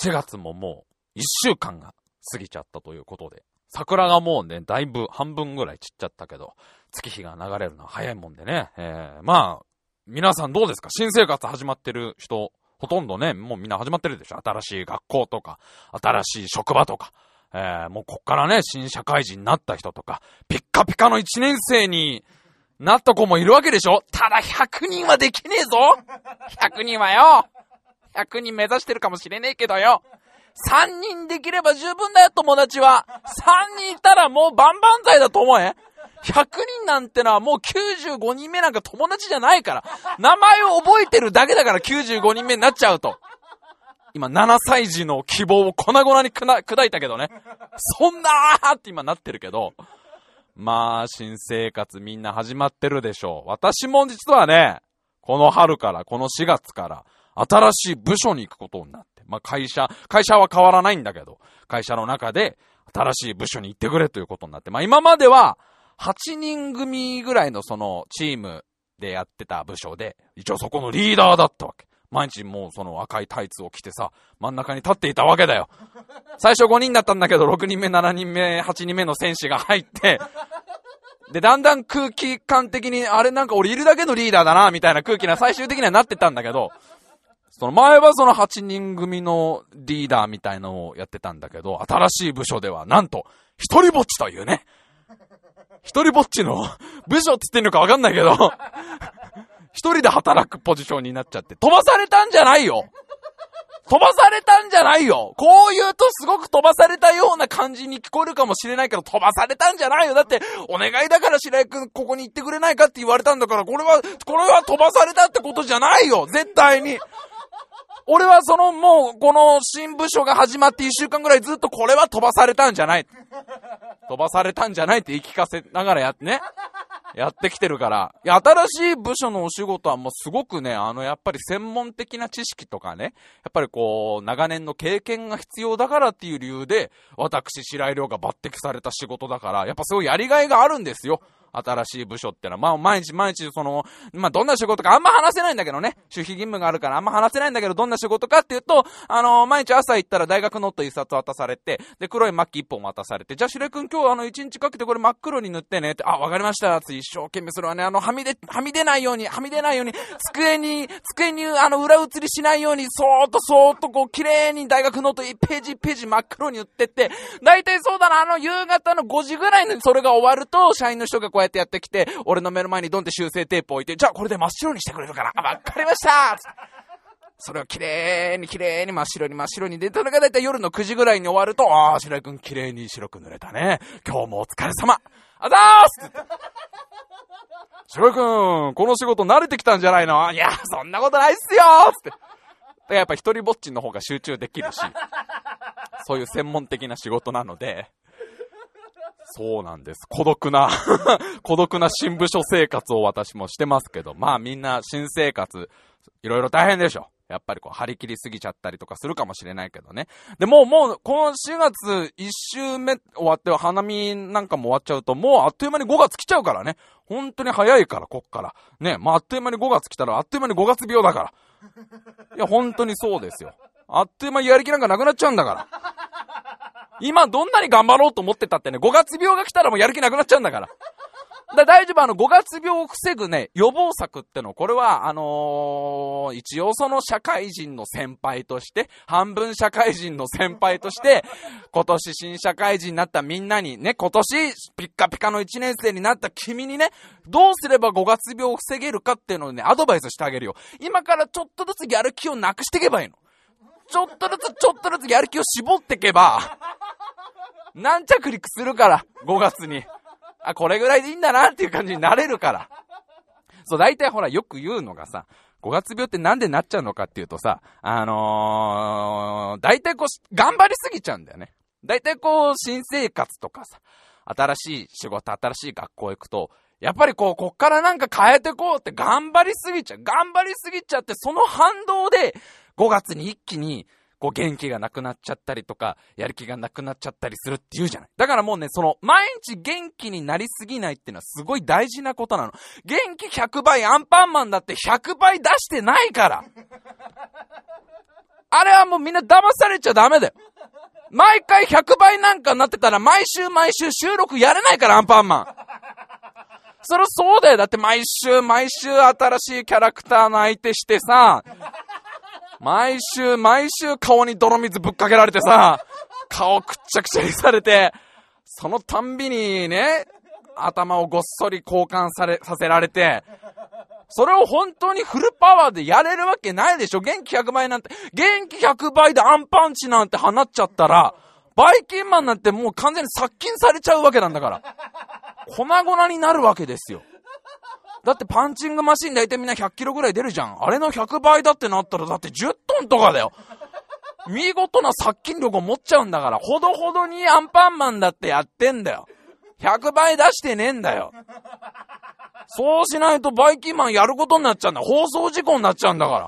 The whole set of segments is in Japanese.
4月ももう1週間が過ぎちゃったということで、桜がもうね、だいぶ半分ぐらい散っちゃったけど、月日が流れるのは早いもんでね。まあ、皆さんどうですか？新生活始まってる人、ほとんどね、もうみんな始まってるでしょ。新しい学校とか、新しい職場とか、もうこっからね、新社会人になった人とか、ピッカピカの1年生になった子もいるわけでしょ。ただ100人はできねえぞ。100人はよ。100人目指してるかもしれねえけどよ。3人できれば十分だよ、友達は。3人いたらもう万々歳だと思え。100人なんてのはもう95人目なんか友達じゃないから。名前を覚えてるだけだから95人目になっちゃうと。今7歳児の希望を粉々に砕いたけどね。そんなーって今なってるけど。まあ、新生活みんな始まってるでしょう。私も実はね、この春から、この4月から、新しい部署に行くことになって。まあ会社は変わらないんだけど、会社の中で新しい部署に行ってくれということになって。まあ今までは8人組ぐらいのそのチームでやってた部署で、一応そこのリーダーだったわけ。毎日もうその赤いタイツを着てさ、真ん中に立っていたわけだよ。最初5人だったんだけど、6人目、7人目、8人目の選手が入って、で、だんだん空気感的に、あれなんか俺いるだけのリーダーだな、みたいな空気な最終的にはなってたんだけど、その前はその8人組のリーダーみたいのをやってたんだけど、新しい部署ではなんと、一人ぼっちというね。一人ぼっちの部署って言ってんのかわかんないけど、一人で働くポジションになっちゃって、飛ばされたんじゃないよ。飛ばされたんじゃないよ。こう言うとすごく飛ばされたような感じに聞こえるかもしれないけど、飛ばされたんじゃないよ。だって、お願いだから白井くんここに行ってくれないかって言われたんだから、これは飛ばされたってことじゃないよ。絶対に。俺はそのもうこの新部署が始まって1週間ぐらいずっとこれは飛ばされたんじゃない。飛ばされたんじゃないって言い聞かせながらやってきてるから。いや、新しい部署のお仕事はもうすごくね、やっぱり専門的な知識とかね、やっぱりこう、長年の経験が必要だからっていう理由で、私、白井亮が抜擢された仕事だから、やっぱすごいやりがいがあるんですよ。新しい部署ってのは。まあ、毎日その、まあ、どんな仕事かあんま話せないんだけどね。守秘義務があるからあんま話せないんだけど、どんな仕事かっていうと、毎日朝行ったら大学ノート一冊渡されて、で、黒いマッキ一本渡されて、じゃあ白井くん今日一日かけてこれ真っ黒に塗ってねって、あ、わかりました。つ一生懸命それはね、はみ出ないように、机に、裏写りしないように、そーっとこう、綺麗に大学ノート1ページ真っ黒に塗ってって、だいたいそうだな、夕方の5時ぐらいにそれが終わると、社員の人がこうやってやってきて、俺の目の前にドンって修正テープを置いて、じゃあこれで真っ白にしてくれるから、わかりましたそれを綺麗に真っ白にで、それがだいたい夜の9時ぐらいに終わると、ああ、白井くん綺麗に白く塗れたね。今日もお疲れ様。あざーす白井くん、この仕事慣れてきたんじゃないの？いや、そんなことないっすよーつって。で、やっぱ一人ぼっちの方が集中できるし、そういう専門的な仕事なので、そうなんです。孤独な新部署生活を私もしてますけど、まあみんな新生活、いろいろ大変でしょ。やっぱりこう張り切りすぎちゃったりとかするかもしれないけどね。でもうこの4月1週目終わって花見なんかも終わっちゃうと、もうあっという間に5月来ちゃうからね。本当に早いからこっからね。まああっという間に5月来たらあっという間に5月病だから。いや本当にそうですよ。あっという間にやる気なんかなくなっちゃうんだから。今どんなに頑張ろうと思ってたってね、5月病が来たらもうやる気なくなっちゃうんだから。大丈夫、5月病を防ぐね、予防策っての、これは、一応その社会人の先輩として、半分社会人の先輩として、今年新社会人になったみんなにね、今年ピッカピカの1年生になった君にね、どうすれば5月病を防げるかっていうのをね、アドバイスしてあげるよ。今からちょっとずつやる気をなくしていけばいいの。ちょっとずつやる気を絞っていけば、何着陸するから、5月に。あ、これぐらいでいいんだなっていう感じになれるから。そう、大体ほらよく言うのがさ、5月病ってなんでなっちゃうのかっていうとさ、大体こう、頑張りすぎちゃうんだよね。大体こう、新生活とかさ、新しい仕事、新しい学校行くと、やっぱりこっからなんか変えてこうって頑張りすぎちゃって、その反動で5月に一気にこう元気がなくなっちゃったりとか、やる気がなくなっちゃったりするって言うじゃない。だからもうね、その毎日元気になりすぎないっていうのはすごい大事なことなの。元気100倍、アンパンマンだって100倍出してないから。 あれはもうみんな騙されちゃダメだよ。毎回100倍なんかなってたら毎週収録やれないから、アンパンマン。そりゃそうだよ。だって毎週新しいキャラクターの相手してさ、毎週顔に泥水ぶっかけられてさ、顔くっちゃくちゃにされて、そのたんびにね、頭をごっそり交換させられて、それを本当にフルパワーでやれるわけないでしょ。元気100倍なんて、元気100倍でアンパンチなんて放っちゃったら、バイキンマンなんてもう完全に殺菌されちゃうわけなんだから。粉々になるわけですよ。だってパンチングマシン大体みんな100キロぐらい出るじゃん。あれの100倍だってなったらだって10トンとかだよ。見事な殺菌力を持っちゃうんだから、ほどほどにアンパンマンだってやってんだよ。100倍出してねえんだよ。そうしないとバイキンマンやることになっちゃうんだ。放送事故になっちゃうんだから。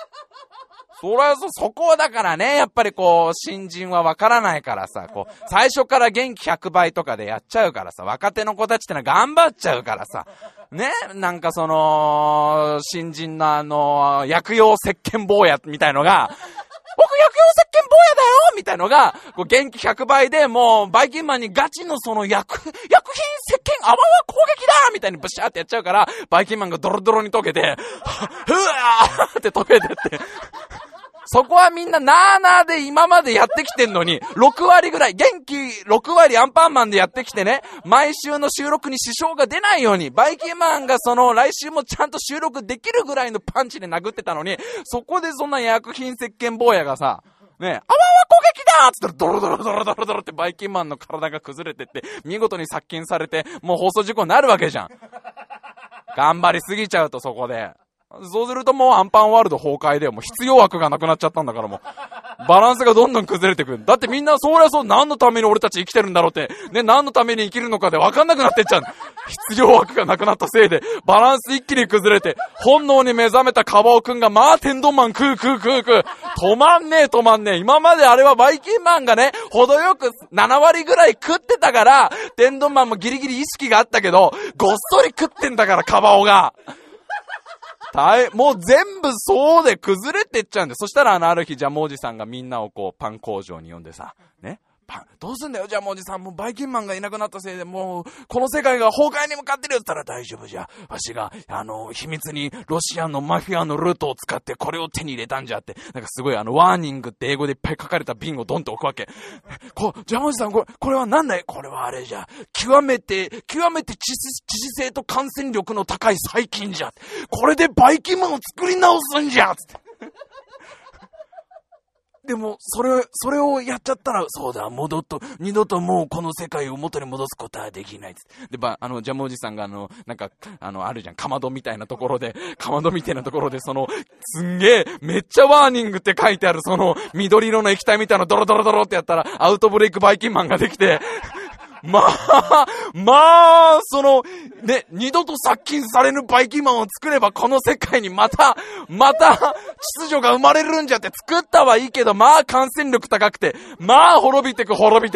そこはだからね、やっぱりこう、新人はわからないからさ、こう、最初から元気100倍とかでやっちゃうからさ、若手の子たちってのは頑張っちゃうからさ、ね、なんかその、新人の薬用石鹸坊やみたいのが、僕薬用石鹸坊やだよみたいのが、こう元気100倍でもう、バイキンマンにガチのその薬品石鹸泡は攻撃だみたいにブシャーってやっちゃうから、バイキンマンがドロドロに溶けて、ふわーって溶けてって、そこはみんななーなーで今までやってきてんのに、6割ぐらい、元気6割アンパンマンでやってきてね、毎週の収録に支障が出ないように、バイキンマンがその来週もちゃんと収録できるぐらいのパンチで殴ってたのに、そこでそんな薬品石鹸坊やがさ、ね、泡は攻撃だーつったらドロドロドロドロドロってバイキンマンの体が崩れてって、見事に殺菌されて、もう放送事故になるわけじゃん。頑張りすぎちゃうとそこで。そうするともうアンパンワールド崩壊でもう必要枠がなくなっちゃったんだからもうバランスがどんどん崩れてくる。だってみんなそりゃそう何のために俺たち生きてるんだろうってね、何のために生きるのかで分かんなくなってっちゃう。必要枠がなくなったせいでバランス一気に崩れて、本能に目覚めたカバオくんがまあ天丼マン食う止まんねえ。今まであれはバイキンマンがね程よく7割ぐらい食ってたから天丼マンもギリギリ意識があったけど、ごっそり食ってんだからカバオがもう全部そうで崩れてっちゃうんで。そしたらある日ジャムおじさんがみんなをこうパン工場に呼んでさ、ね、どうすんだよジャムおじさん、もうバイキンマンがいなくなったせいでもうこの世界が崩壊に向かってるよって言ったら、大丈夫じゃ、わしが秘密にロシアのマフィアのルートを使ってこれを手に入れたんじゃって、なんかすごいワーニングって英語でいっぱい書かれた瓶をドンと置くわけ。ジャムおじさんこれはなんだい、これはあれじゃ、極めて致死性と感染力の高い細菌じゃ、これでバイキンマンを作り直すんじゃつってでも、それをやっちゃったら、そうだ、二度ともうこの世界を元に戻すことはできない。で、ジャムおじさんがなんか、あるじゃん、かまどみたいなところで、すんげえ、めっちゃワーニングって書いてある、その、緑色の液体みたいなドロドロドロってやったら、アウトブレイクバイキンマンができて、二度と殺菌されぬバイキンマンを作ればこの世界にまた秩序が生まれるんじゃって作ったはいいけど、感染力高くて、滅びてく。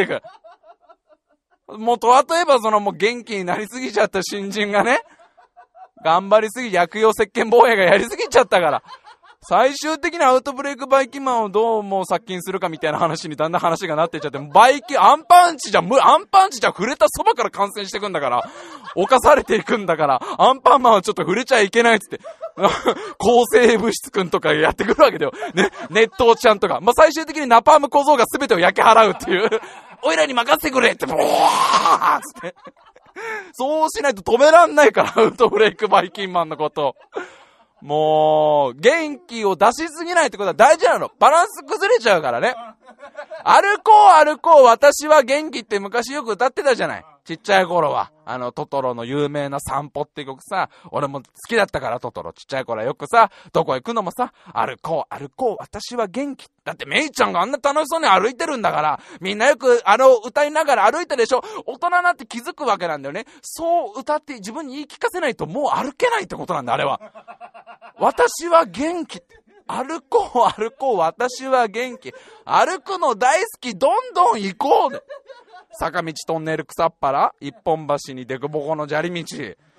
もう例えばもう元気になりすぎちゃった新人がね、頑張りすぎ、薬用石鹸坊やがやりすぎちゃったから、最終的にアウトブレイクバイキンマンをどうもう殺菌するかみたいな話にだんだん話がなっていっちゃって、アンパンチじゃ触れたそばから感染してくんだから、犯されていくんだから、アンパンマンはちょっと触れちゃいけないっつって抗生物質くんとかやってくるわけだよね、熱湯ちゃんとか、最終的にナパーム小僧が全てを焼き払うっていうおいらに任せてくれってボーッつってそうしないと止めらんないから、アウトブレイクバイキンマンのこともう、元気を出しすぎないってことは大事なの。バランス崩れちゃうからね。歩こう、私は元気って昔よく歌ってたじゃない。ちっちゃい頃は。トトロの有名な散歩って曲さ、俺も好きだったからトトロ。ちっちゃい頃はよくさ、どこ行くのもさ、歩こう、私は元気。だってメイちゃんがあんな楽しそうに歩いてるんだから、みんなよく歌いながら歩いたでしょ。大人になって気づくわけなんだよね。そう歌って自分に言い聞かせないともう歩けないってことなんだ、あれは。私は元気。歩こう、私は元気。歩くの大好き、どんどん行こうで。坂道トンネル草っぱら、一本橋にデコボコの砂利道。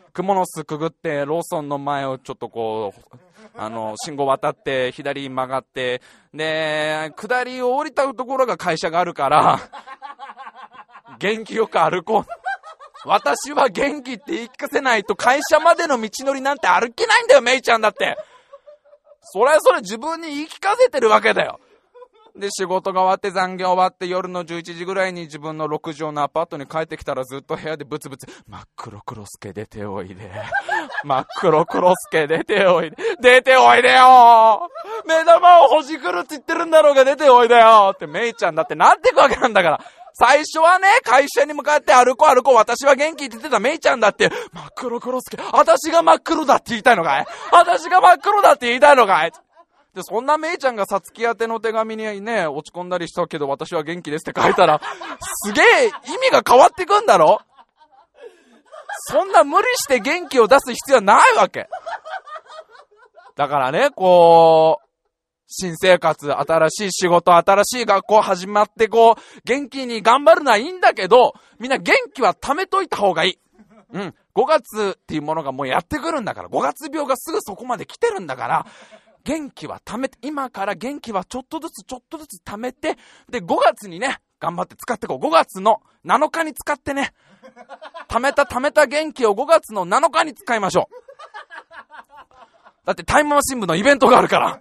蜘蛛の巣くぐってローソンの前をちょっとこう信号渡って左に曲がって、で下りを降りたところが会社があるから元気よく歩こう。私は元気って言い聞かせないと会社までの道のりなんて歩けないんだよ、メイちゃんだって。それ自分に言い聞かせてるわけだよ。で仕事が終わって残業終わって夜の11時ぐらいに自分の6畳のアパートに帰ってきたらずっと部屋でブツブツ、真っ黒クロスケ出ておいで、真っ黒クロスケ出ておいで、出ておいでよ、目玉をほじくるって言ってるんだろうが出ておいでよってメイちゃんだってなってくわけなんだから。最初はね、会社に向かって歩こう歩こう、私は元気って言ってたメイちゃんだって、真っ黒クロスケ、私が真っ黒だって言いたいのかい、私が真っ黒だって言いたいのかい。でそんなメイちゃんがさつき宛ての手紙にね落ち込んだりしたけど私は元気ですって書いたらすげえ意味が変わってくんだろ。そんな無理して元気を出す必要はないわけだからね、こう新生活、新しい仕事、新しい学校始まってこう元気に頑張るのはいいんだけど、みんな元気は貯めといた方がいい。5月っていうものがもうやってくるんだから、5月病がすぐそこまで来てるんだから、元気は貯めて、今から元気はちょっとずつ貯めて、で5月にね頑張って使ってこう。5月の7日に使ってね、貯めた元気を5月の7日に使いましょう。だってタイムマシン部のイベントがあるから、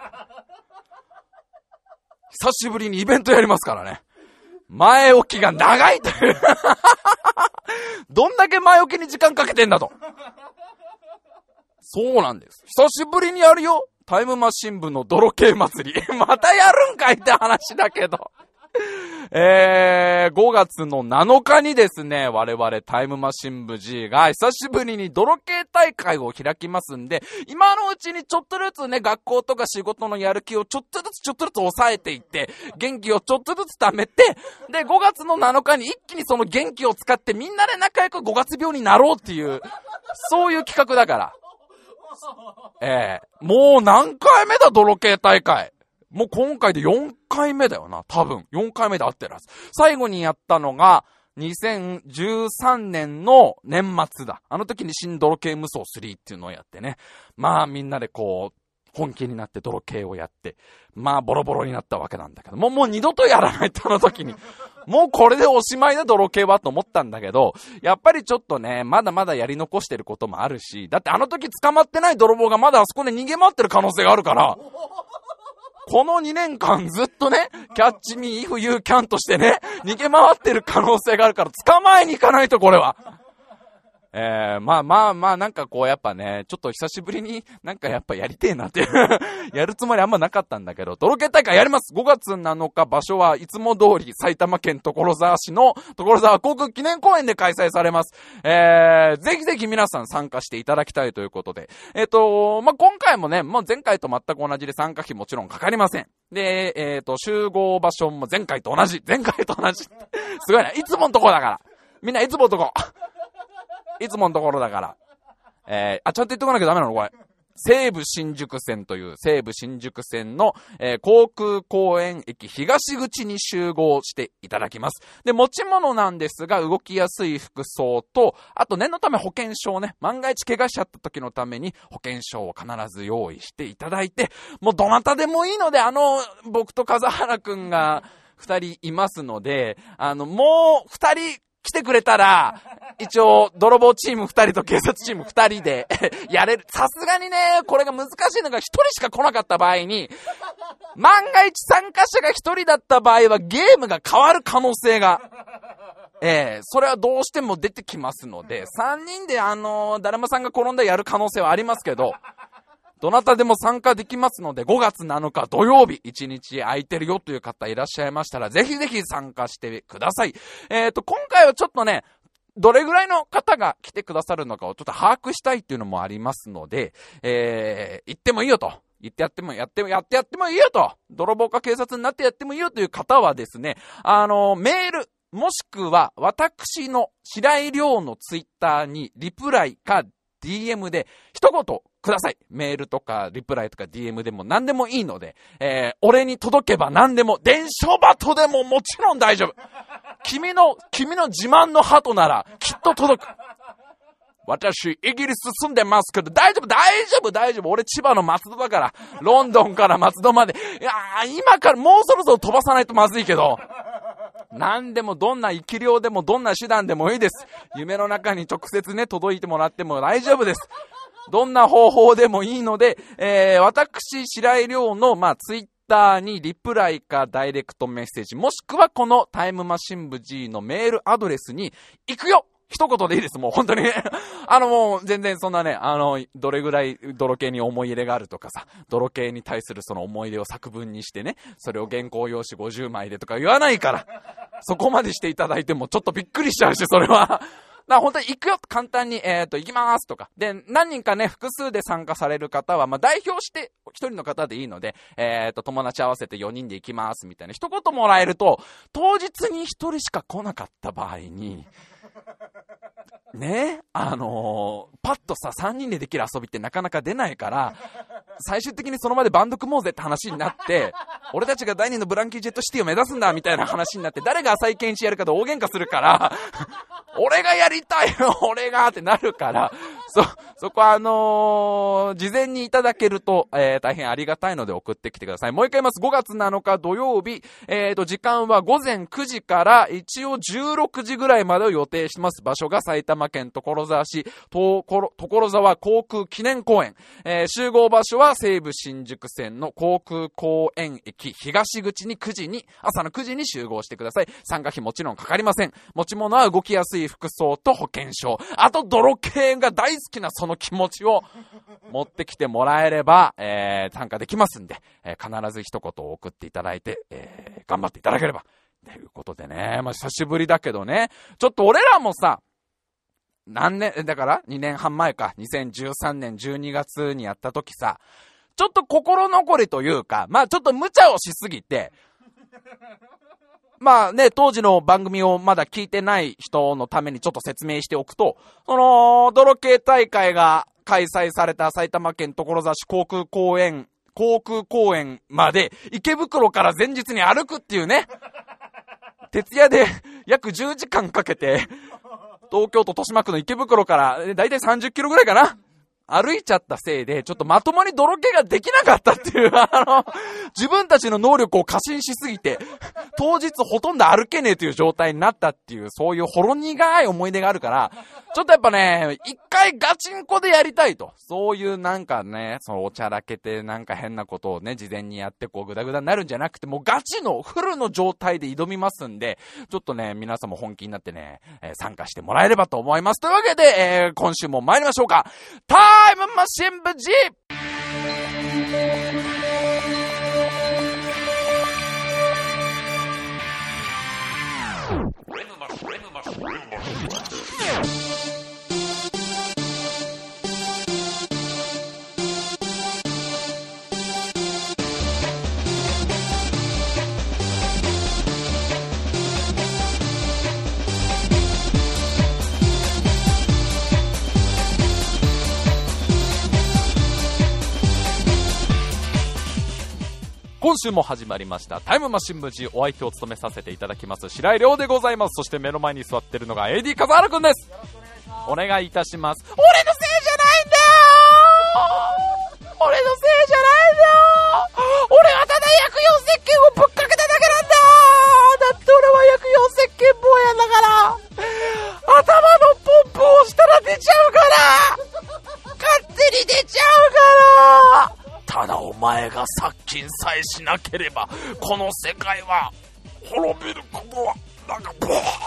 久しぶりにイベントやりますからね。前置きが長いというどんだけ前置きに時間かけてんだと。そうなんです。久しぶりにやるよ。タイムマシン部の泥系祭り。またやるんかいって話だけど。5月の7日にですね、我々タイムマシン部 G が久しぶりに泥系大会を開きますんで、今のうちにちょっとずつね、学校とか仕事のやる気をちょっとずつ抑えていって、元気をちょっとずつ貯めて、で、5月の7日に一気にその元気を使ってみんなで仲良く5月病になろうっていう、そういう企画だから。もう何回目だ、泥系大会。もう今回で4回目だよな。多分。4回目で合ってるはず。最後にやったのが、2013年の年末だ。あの時に新泥系無双3っていうのをやってね。まあみんなでこう、本気になって泥系をやって、まあボロボロになったわけなんだけど、もう二度とやらないってあの時に。もうこれでおしまいだ泥系はと思ったんだけど、やっぱりちょっとね、まだまだやり残してることもあるし、だってあの時捕まってない泥棒がまだあそこで逃げ回ってる可能性があるから、この2年間ずっとね、キャッチミーイフユーキャンとしてね、逃げ回ってる可能性があるから、捕まえに行かないとこれは。まあ、なんかこうやっぱね、ちょっと久しぶりになんかやっぱやりてえなってやるつもりあんまなかったんだけど、泥系大会やります。5月7日、場所はいつも通り埼玉県所沢市の所沢航空記念公園で開催されます。ぜひぜひ皆さん参加していただきたいということで、今回もね、もう前回と全く同じで参加費もちろんかかりません。で、集合場所も前回と同じ。すごいな。いつものとこだから。みんないつものとこ。いつものところだから。ちゃんと言っとかなきゃダメなのこれ。西武新宿線という西武新宿線の、航空公園駅東口に集合していただきます。で、持ち物なんですが動きやすい服装と、あと念のため保険証ね、万が一怪我しちゃった時のために保険証を必ず用意していただいて、もうどなたでもいいので、僕と風原くんが2人いますので、もう2人来てくれたら、一応、泥棒チーム2人と警察チーム2人でやれる。さすがにね、これが難しいのが1人しか来なかった場合に、万が一参加者が1人だった場合はゲームが変わる可能性が、それはどうしても出てきますので、3人でだるまさんが転んだやる可能性はありますけど、どなたでも参加できますので、5月7日土曜日1日空いてるよという方いらっしゃいましたら、ぜひぜひ参加してください。今回はちょっとね、どれぐらいの方が来てくださるのかをちょっと把握したいっていうのもありますので、行ってもいいよと。言ってやってもいいよと。泥棒か警察になってやってもいいよという方はですね、メール、もしくは私の白井亮のツイッターにリプライか DM で一言ください。メールとかリプライとか DM でも何でもいいので、俺に届けば何でも、電書バトでももちろん大丈夫。君の自慢の鳩ならきっと届く。 私、イギリス住んでますけど、大丈夫。俺千葉の松戸だから。ロンドンから松戸まで。いやー、今からもうそろそろ飛ばさないとまずいけど。何でもどんな生き量でもどんな手段でもいいです。夢の中に直接ね、届いてもらっても大丈夫です。どんな方法でもいいので、私、白井亮の、ツイッターにリプライかダイレクトメッセージ、もしくはこのタイムマシン部 G のメールアドレスに行くよ一言でいいです、もう本当に。もう全然そんなね、どれぐらい泥系に思い入れがあるとかさ、泥系に対するその思い出を作文にしてね、それを原稿用紙50枚でとか言わないから、そこまでしていただいてもちょっとびっくりしちゃうし、それは。だから本当に行くよ簡単に、行きますとか。で、何人かね、複数で参加される方は、代表して一人の方でいいので、友達合わせて4人で行きますみたいな一言もらえると、当日に一人しか来なかった場合に、ね、パッとさ3人でできる遊びってなかなか出ないから、最終的にその場でバンド組もうぜって話になって、俺たちが第2のブランキージェットシティを目指すんだみたいな話になって、誰が浅井健一やるかと大喧嘩するから俺がやりたいよ俺がってなるから、そこは事前にいただけると、大変ありがたいので送ってきてください。もう一回言います。5月7日土曜日、時間は午前9時から一応16時ぐらいまでを予定してます。場所が埼玉県所沢市所沢航空記念公園、集合場所は西武新宿線の航空公園駅東口に朝の9時に集合してください。参加費もちろんかかりません。持ち物は動きやすい服装と保険証、あと泥系が大好きなその気持ちを持ってきてもらえれば、参加できますんで、必ず一言送っていただいて、頑張っていただければということでね、久しぶりだけどね、ちょっと俺らもさ、何年だから2年半前か、2013年12月にやった時さ、ちょっと心残りというか、ちょっと無茶をしすぎて、当時の番組をまだ聞いてない人のためにちょっと説明しておくと、泥系大会が開催された埼玉県所沢市航空公園まで池袋から前日に歩くっていうね、徹夜で約10時間かけて東京都豊島区の池袋からだいたい30キロぐらいかな、歩いちゃったせいで、ちょっとまともに泥系ができなかったっていう、自分たちの能力を過信しすぎて、当日ほとんど歩けねえという状態になったっていう、そういうほろ苦い思い出があるから、ちょっとやっぱね、一回ガチンコでやりたいと。そういうなんかね、そのおちゃらけてなんか変なことをね、事前にやってこうグダグダになるんじゃなくて、もうガチのフルの状態で挑みますんで、ちょっとね、皆さんも本気になってね、参加してもらえればと思います。というわけで、今週も参りましょうか。タイムマシン部 G。今週も始まりましたタイムマシン部 G、 お相手を務めさせていただきます白井亮でございます。そして目の前に座ってるのが AD 笠原くんです。お願いいたします。俺のせいじゃないんだよ、俺のせいじゃないんだよ、俺はただ薬用石鹸をぶっかけただけなんだ。だって俺は薬用石鹸坊やだから、頭のポンプをしたら出ちゃうから、勝手に出ちゃうから。ただお前が殺菌さえしなければこの世界は滅びることはなんか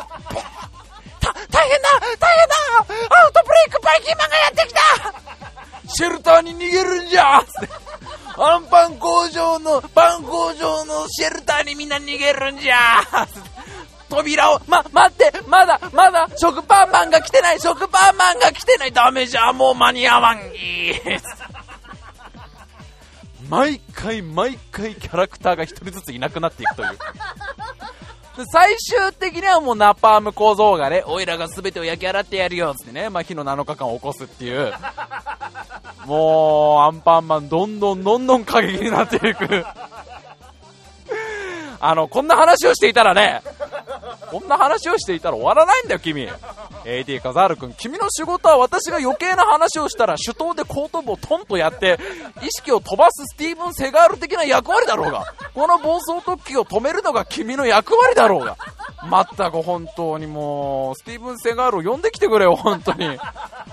大変だアウトブレイクバイキンマンがやってきた、シェルターに逃げるんじゃアンパン工場のシェルターにみんな逃げるんじゃ扉を待ってまだ食パンマンが来てないダメじゃ、もう間に合わんぎ毎回キャラクターが一人ずついなくなっていくというで最終的にはもうナパーム小僧がね、おいらが全てを焼き洗ってやるよつってね、火の7日間を起こすっていう、もうアンパンマンどんどん過激になっていくこんな話をしていたら終わらないんだよ君。 AD カザール君、君の仕事は私が余計な話をしたら手刀で後頭部をトンとやって意識を飛ばすスティーブン・セガール的な役割だろうが、この暴走特急を止めるのが君の役割だろうが、まったく本当にもうスティーブン・セガールを呼んできてくれよ本当に。ゲ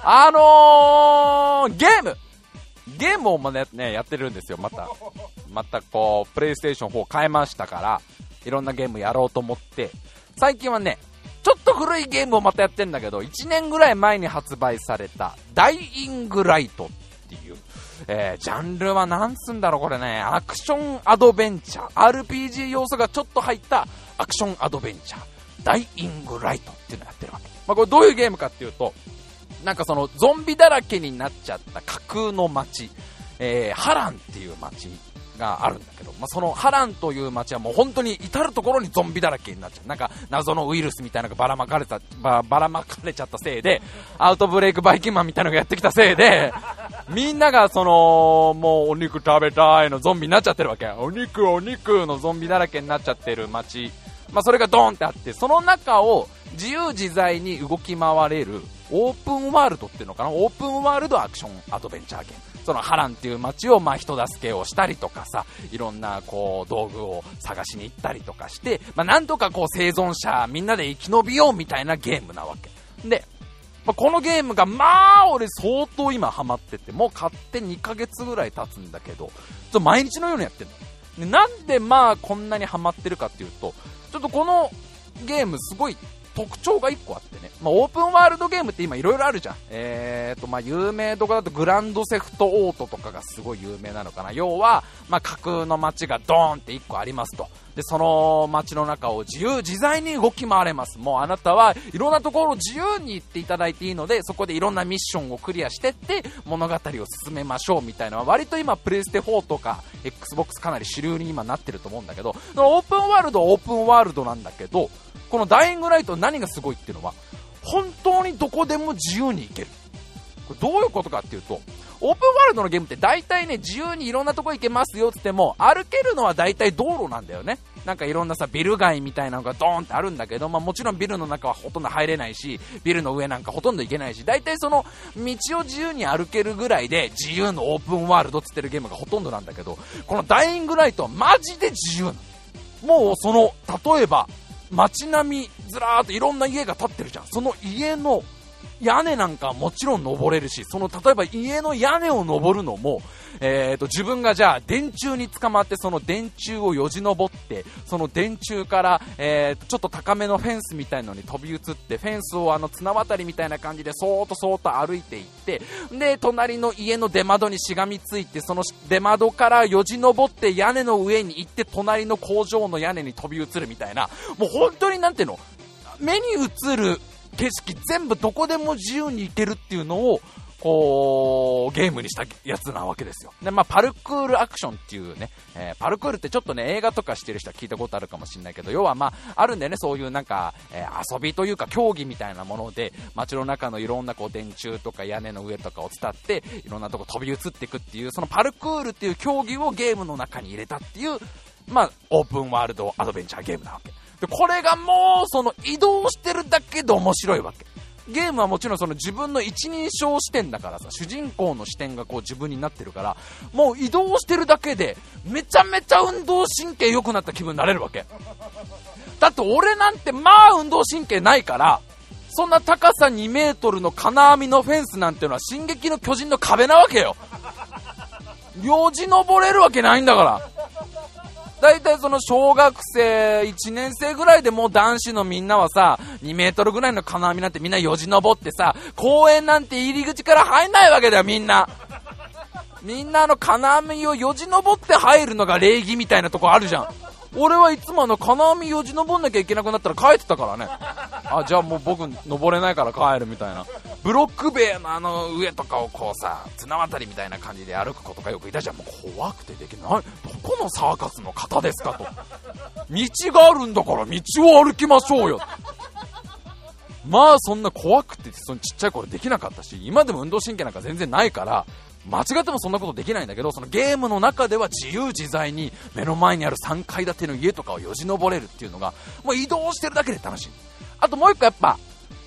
ームをね、やってるんですよ。またこうプレイステーション4変えましたから、いろんなゲームやろうと思って、最近はねちょっと古いゲームをまたやってんだけど、1年ぐらい前に発売されたダイイングライトっていう、ジャンルはなんつんだろうこれね、アクションアドベンチャー RPG 要素がちょっと入ったアクションアドベンチャーダイイングライトっていうのをやってるわけ。これどういうゲームかっていうと、なんかそのゾンビだらけになっちゃった架空の街、ハランっていう街があるんだけど、そのハランという街はもう本当に至る所にゾンビだらけになっちゃう。なんか謎のウイルスみたいなのがばらまかれちゃったせいで、アウトブレイクバイキンマンみたいなのがやってきたせいで、みんながもうお肉食べたいのゾンビになっちゃってるわけ。お肉のゾンビだらけになっちゃってる街、それがドーンってあって、その中を自由自在に動き回れるオープンワールドっていうのかな、オープンワールドアクションアドベンチャーゲーム。そのハランっていう街を人助けをしたりとかさ、いろんなこう道具を探しに行ったりとかして、なんとかこう生存者みんなで生き延びようみたいなゲームなわけで、このゲームが俺相当今ハマってて、もう買って2ヶ月ぐらい経つんだけど、毎日のようにやってるの。なんでこんなにハマってるかっていうと、ちょっとこのゲームすごい特徴が1個あってね、オープンワールドゲームって今いろいろあるじゃん。有名どこだとグランドセフトオートとかがすごい有名なのかな。要は架空の街がドーンって1個ありますと。でその街の中を自由自在に動き回れます。もうあなたはいろんなところを自由に行っていただいていいので、そこでいろんなミッションをクリアしてって物語を進めましょうみたいなのは割と今プレイステ4とか Xbox かなり主流に今なってると思うんだけど、オープンワールドなんだけど、このダイイングライト何がすごいっていうのは、本当にどこでも自由に行ける。これどういうことかっていうと、オープンワールドのゲームって大体ね、自由にいろんなとこ行けますよって言っても、歩けるのは大体道路なんだよね。なんかいろんなビル街みたいなのがドーンってあるんだけど、もちろんビルの中はほとんど入れないし、ビルの上なんかほとんど行けないし、大体その道を自由に歩けるぐらいで自由のオープンワールドって言ってるゲームがほとんどなんだけど、このダイイングライトはマジで自由なの。もう例えば街並みずらーっといろんな家が建ってるじゃん。その家の屋根なんかはもちろん登れるし、例えば家の屋根を登るのも、自分がじゃあ電柱に捕まって、その電柱をよじ登って、その電柱から、ちょっと高めのフェンスみたいのに飛び移って、フェンスを綱渡りみたいな感じでそーっと歩いていって、で隣の家の出窓にしがみついて、その出窓からよじ登って屋根の上に行って、隣の工場の屋根に飛び移るみたいな、もう本当になんていうの、目に映る景色全部どこでも自由に行けるっていうのをこうゲームにしたやつなわけですよ。でパルクールアクションっていうね、パルクールってちょっとね映画とかしてる人は聞いたことあるかもしれないけど、要はあるんだよね、そういうなんか、遊びというか競技みたいなもので、街の中のいろんな電柱とか屋根の上とかを伝っていろんなとこ飛び移っていくっていう、そのパルクールっていう競技をゲームの中に入れたっていうオープンワールドアドベンチャーゲームなわけで、これがもう移動してるだけで面白いわけ。ゲームはもちろん自分の一人称視点だからさ、主人公の視点が自分になってるから、もう移動してるだけでめちゃめちゃ運動神経良くなった気分になれるわけ。だって俺なんて運動神経ないから、そんな高さ2メートルの金網のフェンスなんてのは進撃の巨人の壁なわけよ。よじ登れるわけないんだから。だいたい小学生1年生ぐらいでもう男子のみんなはさ、2メートルぐらいの金網なんてみんなよじ登ってさ、公園なんて入り口から入んないわけだよ、みんな金網をよじ登って入るのが礼儀みたいなとこあるじゃん。俺はいつも金網よじ登んなきゃいけなくなったら帰ってたからね。じゃあもう僕登れないから帰るみたいな。ブロック塀の上とかを綱渡りみたいな感じで歩く子とかよくいたじゃん。もう怖くてできない。どこのサーカスの方ですかと。道があるんだから道を歩きましょうよ。そんな怖くてちっちゃい頃できなかったし、今でも運動神経なんか全然ないから間違ってもそんなことできないんだけど、そのゲームの中では自由自在に目の前にある3階建ての家とかをよじ登れるっていうのがもう移動してるだけで楽しい。あともう一個やっぱ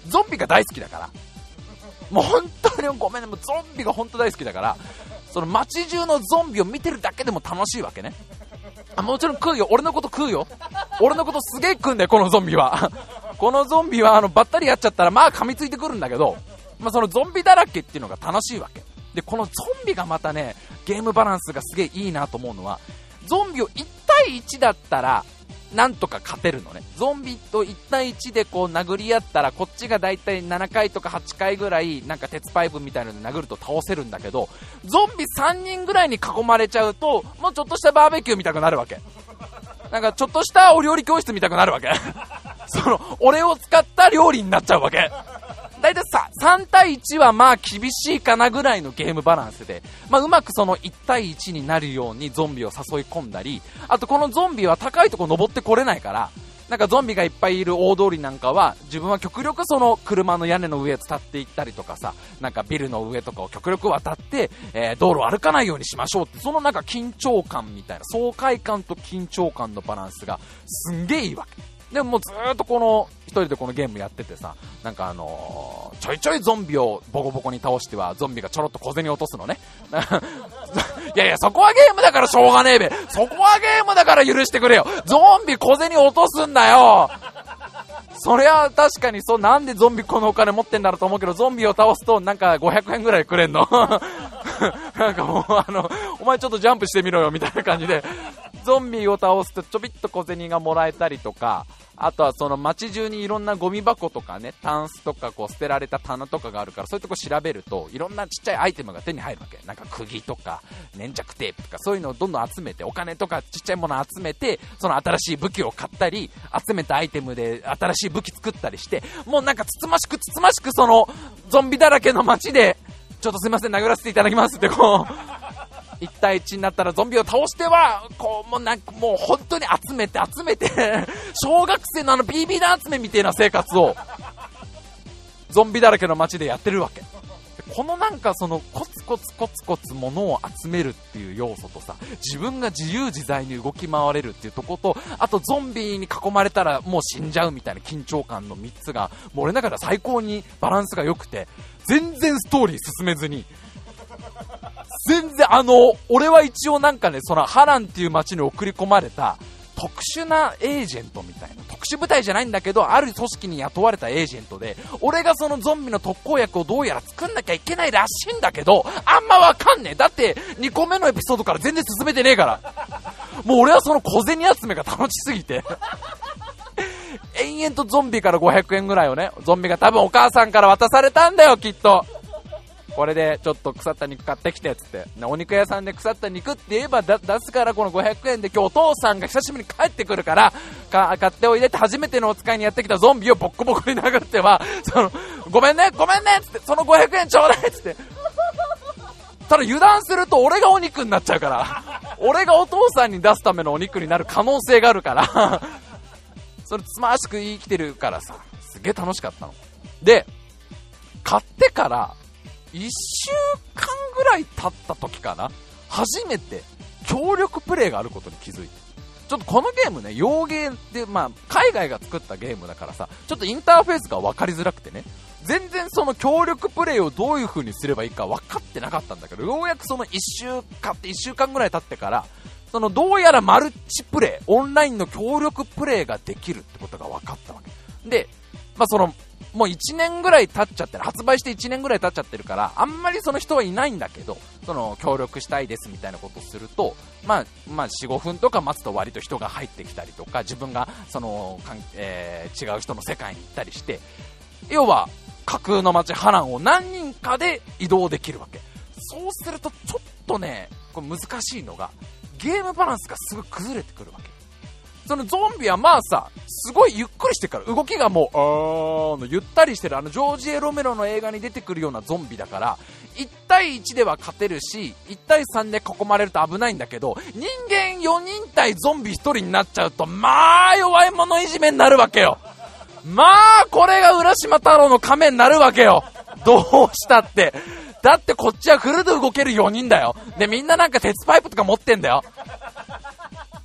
ゾンビが大好きだから。もう本当にごめんね、もうゾンビが本当大好きだから、その街中のゾンビを見てるだけでも楽しいわけね。もちろん食うよ、俺のこと食うよ。俺のことすげえ食うんだよ、このゾンビは。このゾンビはばったりやっちゃったらまあ噛みついてくるんだけど、そのゾンビだらけっていうのが楽しいわけで、このゾンビがまたね、ゲームバランスがすげえいいなと思うのは、ゾンビを1対1だったらなんとか勝てるのね。ゾンビと1対1でこう殴り合ったら、こっちがだいたい7回とか8回ぐらいなんか鉄パイプみたいなので殴ると倒せるんだけど、ゾンビ3人ぐらいに囲まれちゃうと、もうちょっとしたバーベキュー見たくなるわけ。なんかちょっとしたお料理教室見たくなるわけ。その俺を使った料理になっちゃうわけ。だいたいさ、3対1はまあ厳しいかなぐらいのゲームバランスで、うまくその1対1になるようにゾンビを誘い込んだり、あとこのゾンビは高いとこ登ってこれないから、なんかゾンビがいっぱいいる大通りなんかは、自分は極力その車の屋根の上伝っていったりとかさ、なんかビルの上とかを極力渡って、道路を歩かないようにしましょうって、そのなんか緊張感みたいな、爽快感と緊張感のバランスがすんげえいいわけ。でももうずーっとこの一人でこのゲームやっててさ、なんかちょいちょいゾンビをボコボコに倒してはゾンビがちょろっと小銭落とすのね。いやいや、そこはゲームだからしょうがねえべ。そこはゲームだから許してくれよ。ゾンビ小銭落とすんだよ。そりゃ確かにそう、なんでゾンビこのお金持ってんだろうと思うけど、ゾンビを倒すとなんか500円ぐらいくれんの。なんかもうお前ちょっとジャンプしてみろよみたいな感じで、ゾンビを倒すとちょびっと小銭がもらえたりとか、あとはその街中にいろんなゴミ箱とかね、タンスとかこう捨てられた棚とかがあるから、そういうとこ調べるといろんなちっちゃいアイテムが手に入るわけ。なんか釘とか粘着テープとか、そういうのをどんどん集めて、お金とかちっちゃいものを集めて、その新しい武器を買ったり、集めたアイテムで新しい武器作ったりして、もうなんかつつましくそのゾンビだらけの街で、ちょっとすいません殴らせていただきますってこう1対1になったらゾンビを倒してはこうもう本当に集めて小学生のBB 弾集めみたいな生活をゾンビだらけの街でやってるわけ。このなんかそのコツコツ物を集めるっていう要素とさ、自分が自由自在に動き回れるっていうとこと、あとゾンビに囲まれたらもう死んじゃうみたいな緊張感の3つがもう俺の中では最高にバランスが良くて、全然ストーリー進めずに、全然俺は一応なんかね、そのハランっていう街に送り込まれた特殊なエージェントみたいな、特殊部隊じゃないんだけどある組織に雇われたエージェントで、俺がそのゾンビの特効薬をどうやら作んなきゃいけないらしいんだけど、あんまわかんねえ。だって2個目のエピソードから全然進めてねえから。もう俺はその小銭集めが楽しすぎて延々とゾンビから500円ぐらいをね、ゾンビが多分お母さんから渡されたんだよきっと。これでちょっと腐った肉買ってきてつって、お肉屋さんで腐った肉って言えば出すから、この500円で今日お父さんが久しぶりに帰ってくるから買っておいでって初めてのお使いにやってきたゾンビをボッコボコに殴っては、ごめんねつって、その500円ちょうだいつって、ただ油断すると俺がお肉になっちゃうから、俺がお父さんに出すためのお肉になる可能性があるからそれつまらしく生きてるからさ、すげえ楽しかったので、買ってから1週間ぐらい経った時かな、初めて協力プレイがあることに気づいて、ちょっとこのゲームね、洋ゲーで、海外が作ったゲームだからさ、ちょっとインターフェースが分かりづらくてね、全然その協力プレイをどういう風にすればいいか分かってなかったんだけど、ようやくその1週間ぐらい経ってから、そのどうやらマルチプレイ、オンラインの協力プレイができるってことが分かったわけで、もう1年ぐらい経っちゃってる、発売して1年ぐらい経っちゃってるから、あんまりその人はいないんだけど、その協力したいですみたいなことをすると、4、5分とか待つと割と人が入ってきたりとか、自分がその、違う人の世界に行ったりして、要は架空の街ハランを何人かで移動できるわけ。そうするとちょっとね、これ難しいのが、ゲームバランスがすぐ崩れてくるわけ。そのゾンビはすごいゆっくりしてから、動きがもうゆったりしてる、ジョージ・エロメロの映画に出てくるようなゾンビだから、1対1では勝てるし、1対3で囲まれると危ないんだけど、人間4人対ゾンビ1人になっちゃうと、弱い者いじめになるわけよ。これが浦島太郎の仮面になるわけよ。どうしたって。だってこっちはフルで動ける4人だよ。で、みんななんか鉄パイプとか持ってんだよ。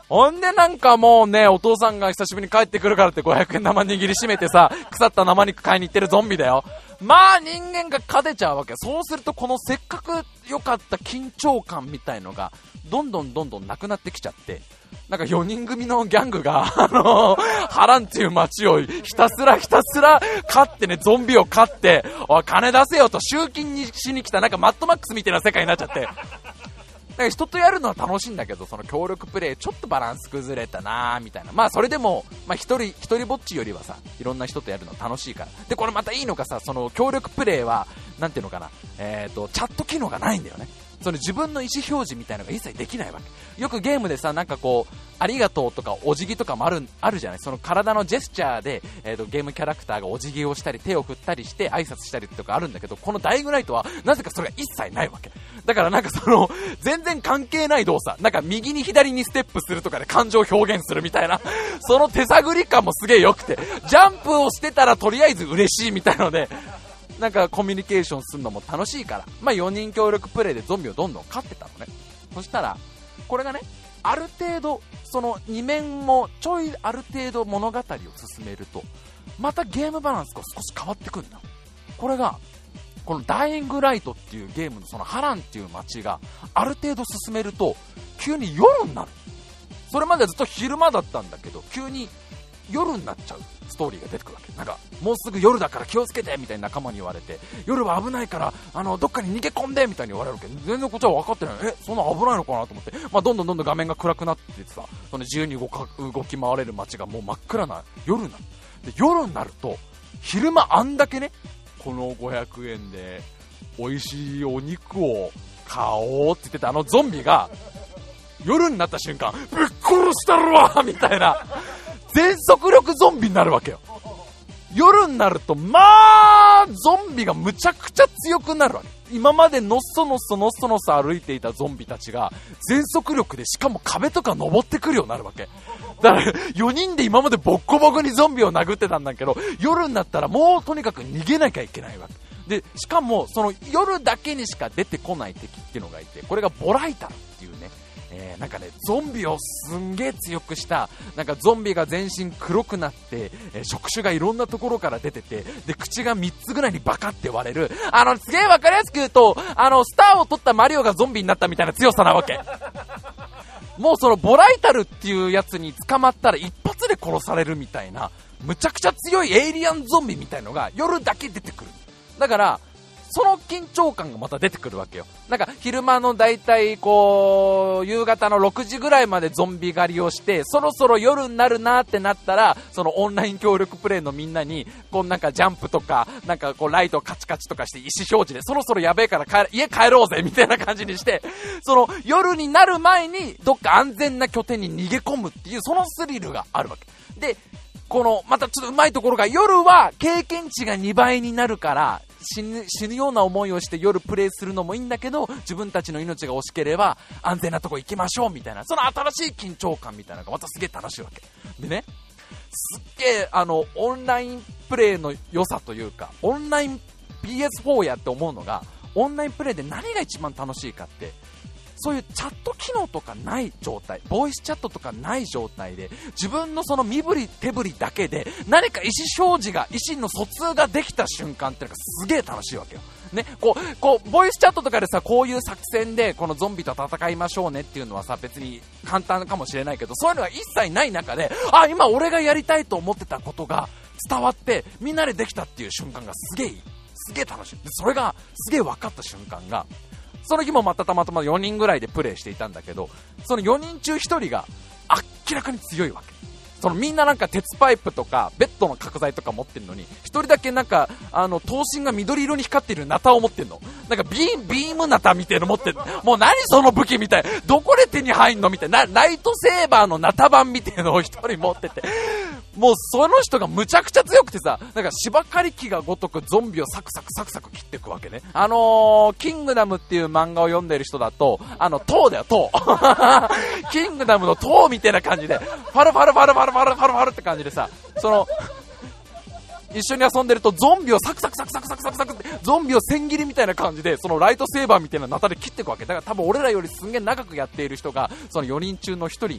ほんでなんかもうね、お父さんが久しぶりに帰ってくるからって500円玉握りしめてさ、腐った生肉買いに行ってるゾンビだよ。まあ人間が勝てちゃうわけ。そうするとこのせっかく良かった緊張感みたいのがどんどんなくなってきちゃって、なんか4人組のギャングがハランっていう街をひたすら勝ってね、ゾンビを勝って、おい金出せよと集金にしに来た、なんかマッドマックスみたいな世界になっちゃって、なんか人とやるのは楽しいんだけど、その協力プレイちょっとバランス崩れたなーみたいな。まあそれでも、まあ一人ぼっちよりはさ、いろんな人とやるの楽しいから。でこれまたいいのがさ、その協力プレイはなんていうのかな、チャット機能がないんだよね。その自分の意思表示みたいなのが一切できないわけ。よくゲームでさ、なんかこうありがとうとかお辞儀とかもあるじゃない。その体のジェスチャーで、ゲームキャラクターがお辞儀をしたり手を振ったりして挨拶したりとかあるんだけど、このダイイングライトはなぜかそれが一切ないわけだから、なんかその全然関係ない動作、なんか右に左にステップするとかで感情を表現するみたいなその手探り感もすげえ良くて、ジャンプをしてたらとりあえず嬉しいみたいので、なんかコミュニケーションするのも楽しいから、まあ4人協力プレイでゾンビをどんどん勝ってたのね。そしたらこれがね、ある程度その2面もちょいある程度物語を進めると、またゲームバランスが少し変わってくるんだ。これがこのダイイングライトっていうゲームのそのハランっていう街がある程度進めると急に夜になる。それまではずっと昼間だったんだけど、急に夜になっちゃうストーリーが出てくるわけ。なんかもうすぐ夜だから気をつけてみたいな仲間に言われて、夜は危ないからどっかに逃げ込んでみたいに言われるけど、全然こっちは分かってない。そんな危ないのかなと思って、まあ、どんどん画面が暗くなってさ、その自由に動き回れる街がもう真っ暗な夜になる。で夜になると昼間あんだけね、この500円で美味しいお肉を買おうって言ってたあのゾンビが夜になった瞬間ぶっ殺したるわみたいな全速力ゾンビになるわけよ。夜になるとまあゾンビがむちゃくちゃ強くなるわけ。今までのっそのっそ歩いていたゾンビたちが全速力で、しかも壁とか登ってくるようになるわけだから、4人で今までボッコボコにゾンビを殴ってたんだけど、夜になったらもうとにかく逃げなきゃいけないわけで、しかもその夜だけにしか出てこない敵っていうのがいて、これがボライタルっていうね、なんかね、ゾンビをすんげー強くした、なんかゾンビが全身黒くなって、触手がいろんなところから出てて、で口が3つぐらいにバカって割れる、すげーわかりやすく言うとスターを取ったマリオがゾンビになったみたいな強さなわけもうそのボライタルっていうやつに捕まったら一発で殺されるみたいな、むちゃくちゃ強いエイリアンゾンビみたいのが夜だけ出てくる。だからその緊張感がまた出てくるわけよ。なんか昼間のだいたいこう夕方の6時ぐらいまでゾンビ狩りをして、そろそろ夜になるなってなったら、そのオンライン協力プレイのみんなにこうなんかジャンプとかなんかこうライトカチカチとかして意思表示で、そろそろやべえから家帰ろうぜみたいな感じにして、その夜になる前にどっか安全な拠点に逃げ込むっていう、そのスリルがあるわけで、このまたちょっとうまいところが、夜は経験値が2倍になるから死ぬような思いをして夜プレイするのもいいんだけど、自分たちの命が惜しければ安全なとこ行きましょうみたいな、その新しい緊張感みたいなのがまたすげえ楽しいわけでね。すっげえオンラインプレイの良さというか、オンライン PS4 やって思うのが、オンラインプレイで何が一番楽しいかって、そういうチャット機能とかない状態、ボイスチャットとかない状態で、自分のその身振り手振りだけで何か意思表示が、意思の疎通ができた瞬間ってのがすげえ楽しいわけよね。こうボイスチャットとかでさ、こういう作戦でこのゾンビと戦いましょうねっていうのはさ、別に簡単かもしれないけど、そういうのが一切ない中で、今俺がやりたいと思ってたことが伝わってみんなでできたっていう瞬間がすげえ楽しい。でそれがすげえ分かった瞬間が、その日もまたたまたま4人ぐらいでプレイしていたんだけど、その4人中1人が明らかに強いわけ。そのみんななんか鉄パイプとかベッドの角材とか持ってるのに、一人だけなんか頭身が緑色に光ってるナタを持ってんの。なんかビームナタみたいなの持ってる。もう何その武器みたい、どこで手に入んのみたいな、ライトセーバーのナタ版みたいなのを一人持ってて、もうその人がむちゃくちゃ強くてさ、なんか芝刈り機がごとくゾンビをサクサク切っていくわけね。キングダムっていう漫画を読んでる人だと、トウだよ、トウキングダムのトウみたいな感じで、ファルファルって感じでさ、その一緒に遊んでるとゾンビをサクサクってゾンビを千切りみたいな感じで、そのライトセーバーみたいなナタで切っていくわけだから、多分俺らよりすんげえ長くやっている人がその4人中の1人に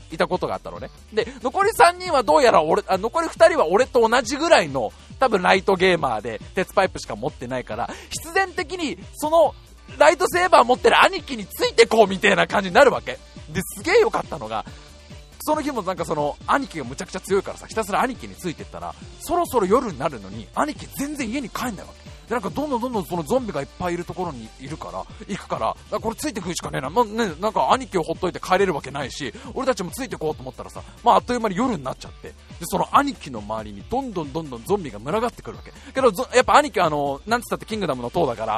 いたことがあったのね。で、残り3人はどうやら残り2人は俺と同じぐらいの、多分ライトゲーマーで、鉄パイプしか持ってないから、必然的に、その、ライトセーバー持ってる兄貴についてこうみたいな感じになるわけ。で、すげえ良かったのが、その日もなんかその、兄貴がむちゃくちゃ強いからさ、ひたすら兄貴についてったら、そろそろ夜になるのに、兄貴全然家に帰んないわけ。で、なんかどんどんそのゾンビがいっぱいいるところにいるから、行くから、これついてくるしかねえな。なんか兄貴をほっといて帰れるわけないし、俺たちもついてこうと思ったらさ、あっという間に夜になっちゃって、で、その兄貴の周りにどんどんゾンビが群がってくるわけ。けど、やっぱ兄貴はなんつったってキングダムの塔だから、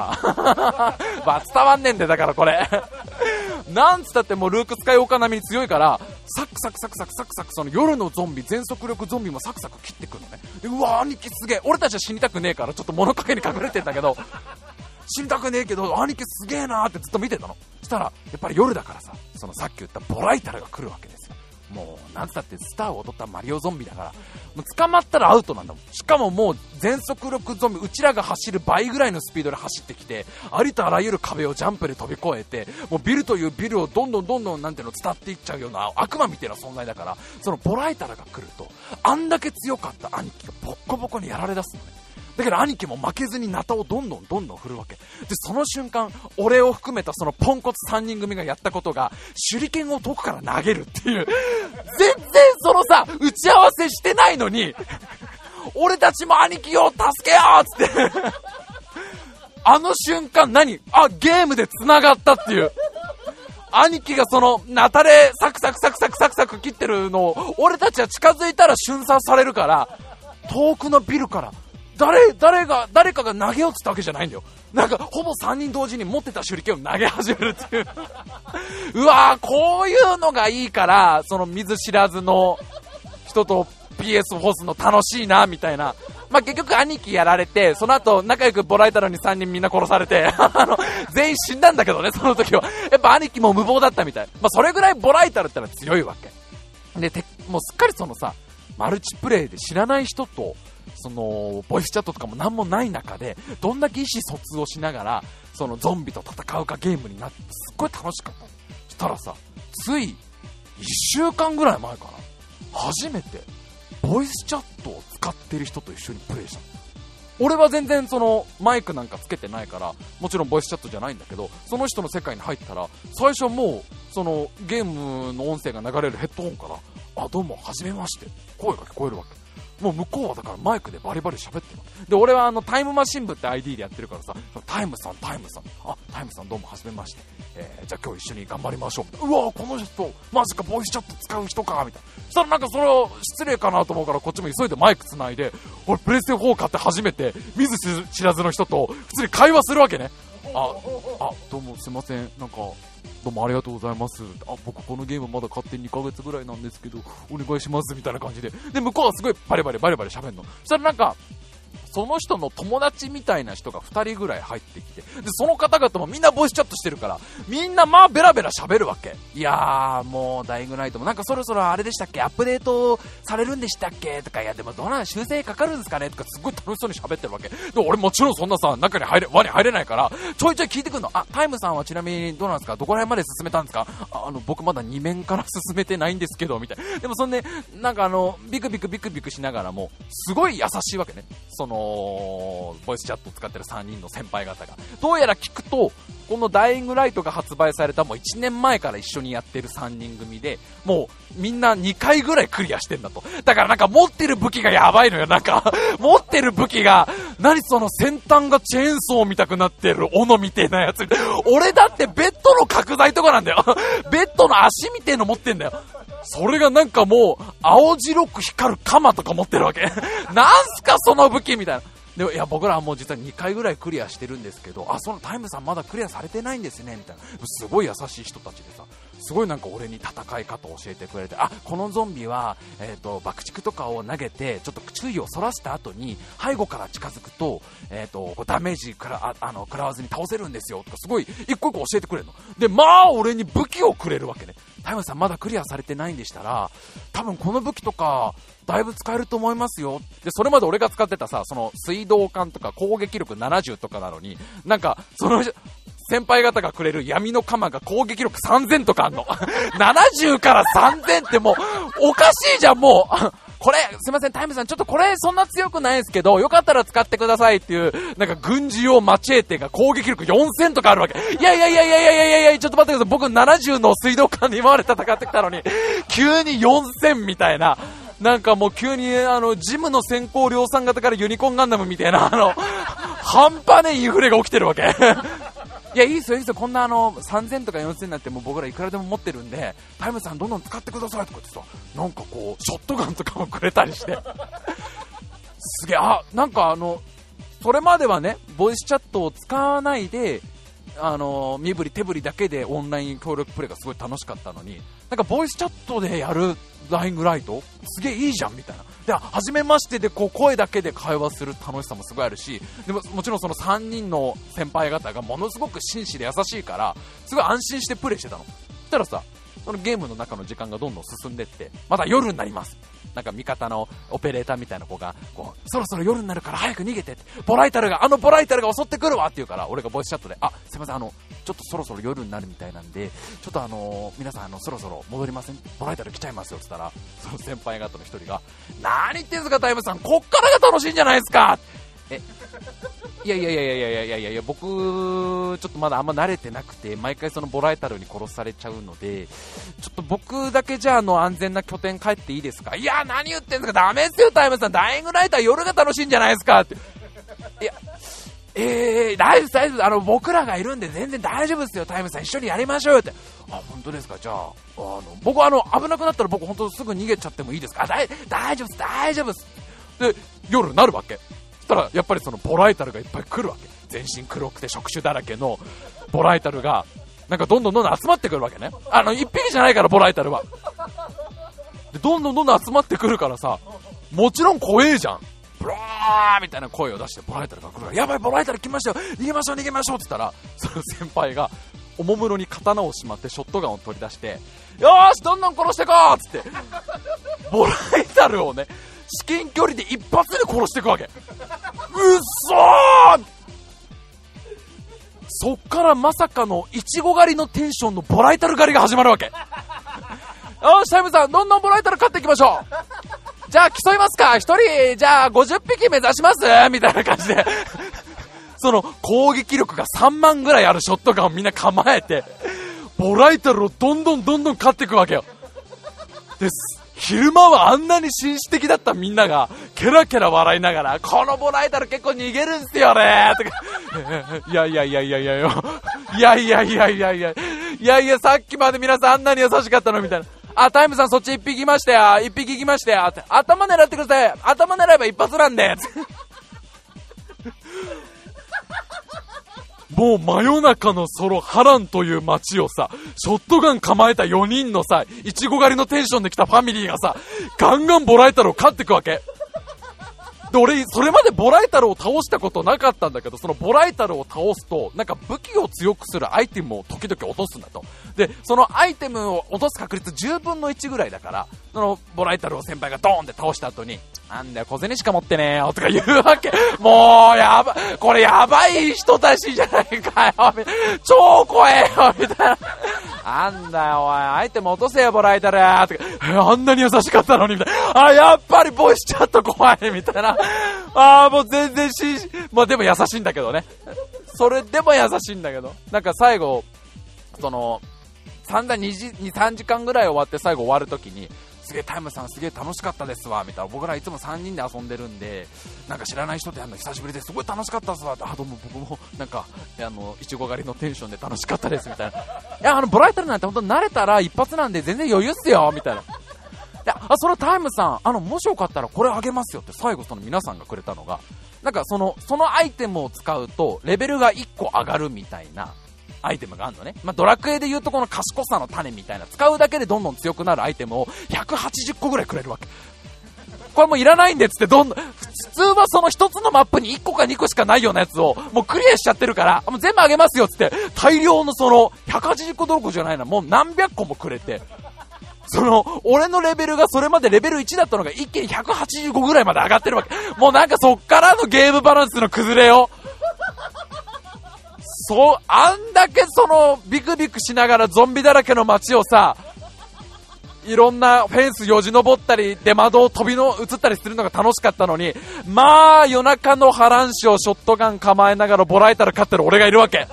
伝わんねえんで、だからこれ。なんつったってもうルークスカイオーカー並みに強いから、サクサクその夜のゾンビ、全速力ゾンビもサクサク切ってくるのね。で、うわ、兄貴すげえ。俺たちは死にたくねえから、ちょっと物陰に隠れてんだけど、死にたくねえけど、兄貴すげえなーってずっと見てたの。したら、やっぱり夜だからさ、そのさっき言ったボライタルが来るわけですよ。もう、なんつったってスターを踊ったマリオゾンビだから、もう捕まったらアウトなんだもん。しかももう全速力ゾンビ、うちらが走る倍ぐらいのスピードで走ってきて、ありとあらゆる壁をジャンプで飛び越えて、もうビルというビルをどんどんなんていうの伝っていっちゃうような悪魔みたいな存在だから、そのボライタルが来ると、あんだけ強かった兄貴がボッコボコにやられ出すのね。だから兄貴も負けずにナタをどんどん振るわけで、その瞬間俺を含めたそのポンコツ3人組がやったことが手裏剣を遠くから投げるっていう、全然そのさ打ち合わせしてないのに俺たちも兄貴を助けようっつってあの瞬間ゲームで繋がったっていう、兄貴がそのナタでサクサク切ってるのを俺たちは近づいたら瞬殺されるから、遠くのビルから誰かが投げようってったわけじゃないんだよ。なんかほぼ3人同時に持ってた手裏剣を投げ始めるっていううわー、こういうのがいいから、その見ず知らずの人と PS ホスの楽しいなみたいな。結局兄貴やられて、その後仲良くボライタルに3人みんな殺されて全員死んだんだけどね、その時はやっぱ兄貴も無謀だったみたい。それぐらいボライタルってのは強いわけで、もうすっかりそのさマルチプレイで知らない人とそのボイスチャットとかもなんもない中でどんだけ意思疎通をしながらそのゾンビと戦うかゲームになって、すっごい楽しかった。したらさ、つい1週間ぐらい前かな、初めてボイスチャットを使ってる人と一緒にプレイした。俺は全然そのマイクなんかつけてないからもちろんボイスチャットじゃないんだけど、その人の世界に入ったら最初はもうそのゲームの音声が流れるヘッドホンからどうもはじめまして声が聞こえるわけ。もう向こうはだからマイクでバリバリ喋ってる。で、俺はタイムマシン部って ID でやってるからさ、タイムさんタイムさんどうもはじめまして、じゃあ今日一緒に頑張りましょう。うわこの人マジかボイスチャット使う人かみたいな。そしたらなんかそれを失礼かなと思うから、こっちも急いでマイクつないで、俺プレステ4買って初めて見ず知らずの人と普通に会話するわけね。どうもすいません、なんかどうもありがとうございます。僕このゲームまだ買って2ヶ月ぐらいなんですけどお願いしますみたいな感じで、向こうはすごいバリバリ喋るの。そしたらなんかその人の友達みたいな人が2人ぐらい入ってきて、でその方々もみんなボイスチャットしてるから、みんなベラベラ喋るわけ。いやーもうダイイングライトもなんかそろそろあれでしたっけ、アップデートされるんでしたっけとか、いやでもどうなん修正かかるんですかねとか、すごい楽しそうに喋ってるわけで、俺もちろんそんなさ中に輪に入れないからちょいちょい聞いてくるの。タイムさんはちなみにどうなんですか、どこら辺まで進めたんですか。僕まだ2面から進めてないんですけどみたいな。でもそんでなんかビクビクしながらもすごい優しいわけね、そのボイスチャットを使ってる3人の先輩方が。どうやら聞くとこのダイイングライトが発売されたもう1年前から一緒にやってる3人組で、もうみんな2回ぐらいクリアしてんだと。だからなんか持ってる武器がやばいのよ。なんか持ってる武器がその先端がチェーンソー見たくなってる斧みたいなやつ。俺だってベッドの角材とかなんだよベッドの足みたいの持ってんだよ。それがなんかもう青白く光る鎌とか持ってるわけなんすかその武器みたいな。で、いや僕らはもう実は2回ぐらいクリアしてるんですけど、そのタイムさんまだクリアされてないんですねみたいな。すごい優しい人たちでさ、すごいなんか俺に戦い方を教えてくれて、このゾンビは爆竹とかを投げてちょっと注意をそらした後に背後から近づくとダメージ食らわずに倒せるんですよとか、すごい一個一個教えてくれるので、俺に武器をくれるわけね。タイムさんまだクリアされてないんでしたら多分この武器とかだいぶ使えると思いますよ。でそれまで俺が使ってたさ、その水道管とか攻撃力70とかなのに、なんかその先輩方がくれる闇の鎌が攻撃力3000とかあんの。70から3000ってもう、おかしいじゃん、もう。これ、すいません、タイムさん、ちょっとこれそんな強くないですけど、よかったら使ってくださいっていう、なんか軍事用マチエーテが攻撃力4000とかあるわけ。いや、ちょっと待ってください。僕70の水道管で今まで戦ってきたのに、急に4000みたいな。なんかもう急にジムの先行量産型からユニコーンガンダムみたいな、半端ねえインフレが起きてるわけ。いや、いいっすよ、こんな3000とか4000なんてもう僕らいくらでも持ってるんで、タイムさんどんどん使ってくださいとか言ってさ、なんかこう、ショットガンとかもくれたりして。すげえ、なんかそれまではね、ボイスチャットを使わないで、身振り手振りだけでオンライン協力プレイがすごい楽しかったのに、なんかボイスチャットでやるライングライトすげえいいじゃんみたいな。で、初めましてでこう声だけで会話する楽しさもすごいあるし、でももちろんその3人の先輩方がものすごく紳士で優しいからすごい安心してプレイしてたの。そしたらさ、そのゲームの中の時間がどんどん進んでって、また夜になります。なんか味方のオペレーターみたいな子がこう、そろそろ夜になるから早く逃げてって、ボライタルが襲ってくるわって言うから、俺がボイスチャットで、すいません、ちょっとそろそろ夜になるみたいなんで、ちょっと皆さんそろそろ戻りません？ボライタル来ちゃいますよって言ったら、その先輩方の一人が、何言ってんすかタイムさん、こっからが楽しいんじゃないですか。いや、僕ちょっとまだあんま慣れてなくて、毎回そのボライタルに殺されちゃうので、ちょっと僕だけじゃ安全な拠点帰っていいですか。いや、何言ってんすか、ダメですよタイムさん、ダイイングライター夜が楽しいんじゃないですかって。いや、大丈夫、僕らがいるんで全然大丈夫ですよタイムさん、一緒にやりましょうよって。本当ですか。じゃあ僕危なくなったら僕本当すぐ逃げちゃってもいいですか。大丈夫ですで、夜になるわけ。そしたらやっぱりそのボライタルがいっぱい来るわけ。全身黒くて触手だらけのボライタルがなんかどんどん集まってくるわけね。一匹じゃないからボライタルは。でどんどん集まってくるからさ、もちろん怖えじゃん。ブラーみたいな声を出してボライタルが来るから、やばいボライタル来ましたよ、逃げましょうって言ったら、その先輩がおもむろに刀をしまってショットガンを取り出して、よーしどんどん殺してこうっつってボライタルをね、至近距離で一発で殺していくわけ。うっそー。そっからまさかのイチゴ狩りのテンションのボライタル狩りが始まるわけ。よしタイムさん、どんどんボライタル勝っていきましょう。じゃあ競いますか。一人じゃあ50匹目指しますみたいな感じでその攻撃力が3万ぐらいあるショットガンをみんな構えて、ボライタルをどんどん勝っていくわけよ。です。昼間はあんなに紳士的だったみんながケラケラ笑いながら、このボライタル結構逃げるんすよねとかいやさっきまで皆さんあんなに優しかったのみたいな。タイムさんそっち一匹いましたよって頭狙ってください、頭狙えば一発なんでもう真夜中のハランという街をさ、ショットガン構えた4人のさ、イチゴ狩りのテンションで来たファミリーがさ、ガンガンボライタルを勝っていくわけで、俺それまでボライタルを倒したことなかったんだけど、そのボライタルを倒すとなんか武器を強くするアイテムを時々落とすんだと。でそのアイテムを落とす確率10分の1ぐらいだから、そのボライタルを先輩がドーンって倒した後に、なんだよ小銭しか持ってねえよとか言うわけ。もうこれやばい人たちじゃないかよ、超怖えよみたいな。なんだよおい、アイテム落とせよボライタルとか、あんなに優しかったのにみたいな。やっぱりボイスチャット怖いみたいな。もう全然でも優しいんだけどね。それでも優しいんだけど、なんか最後その3、3時間ぐらい終わって最後終わるときに、すげえタイムさんすげえ楽しかったですわみたいな。僕らいつも3人で遊んでるんで、なんか知らない人とやるの久しぶりですごい楽しかったですわ。どうも僕もなんかイチゴ狩りのテンションで楽しかったですみたいな。いやボライタルなんて本当に慣れたら一発なんで全然余裕っすよみたいな。いやそれタイムさんもしよかったらこれあげますよって最後その皆さんがくれたのが、なんかそのアイテムを使うとレベルが1個上がるみたいなアイテムがあるのね。ドラクエで言うとこの賢さの種みたいな、使うだけでどんどん強くなるアイテムを180個ぐらいくれるわけ。これもういらないんでっつって普通はその一つのマップに1個か2個しかないようなやつをもうクリアしちゃってるから、もう全部あげますよっつって大量のその180個どころじゃないな、もう何百個もくれて、俺のレベルがそれまでレベル1だったのが一気に185ぐらいまで上がってるわけ。もうなんかそっからのゲームバランスの崩れよ。 あんだけビクビクしながらゾンビだらけの街をさ、いろんなフェンスよじ登ったり、出窓を移ったりするのが楽しかったのに、まあ夜中の波乱市をショットガン構えながらボラエタル飼ってる俺がいるわけ。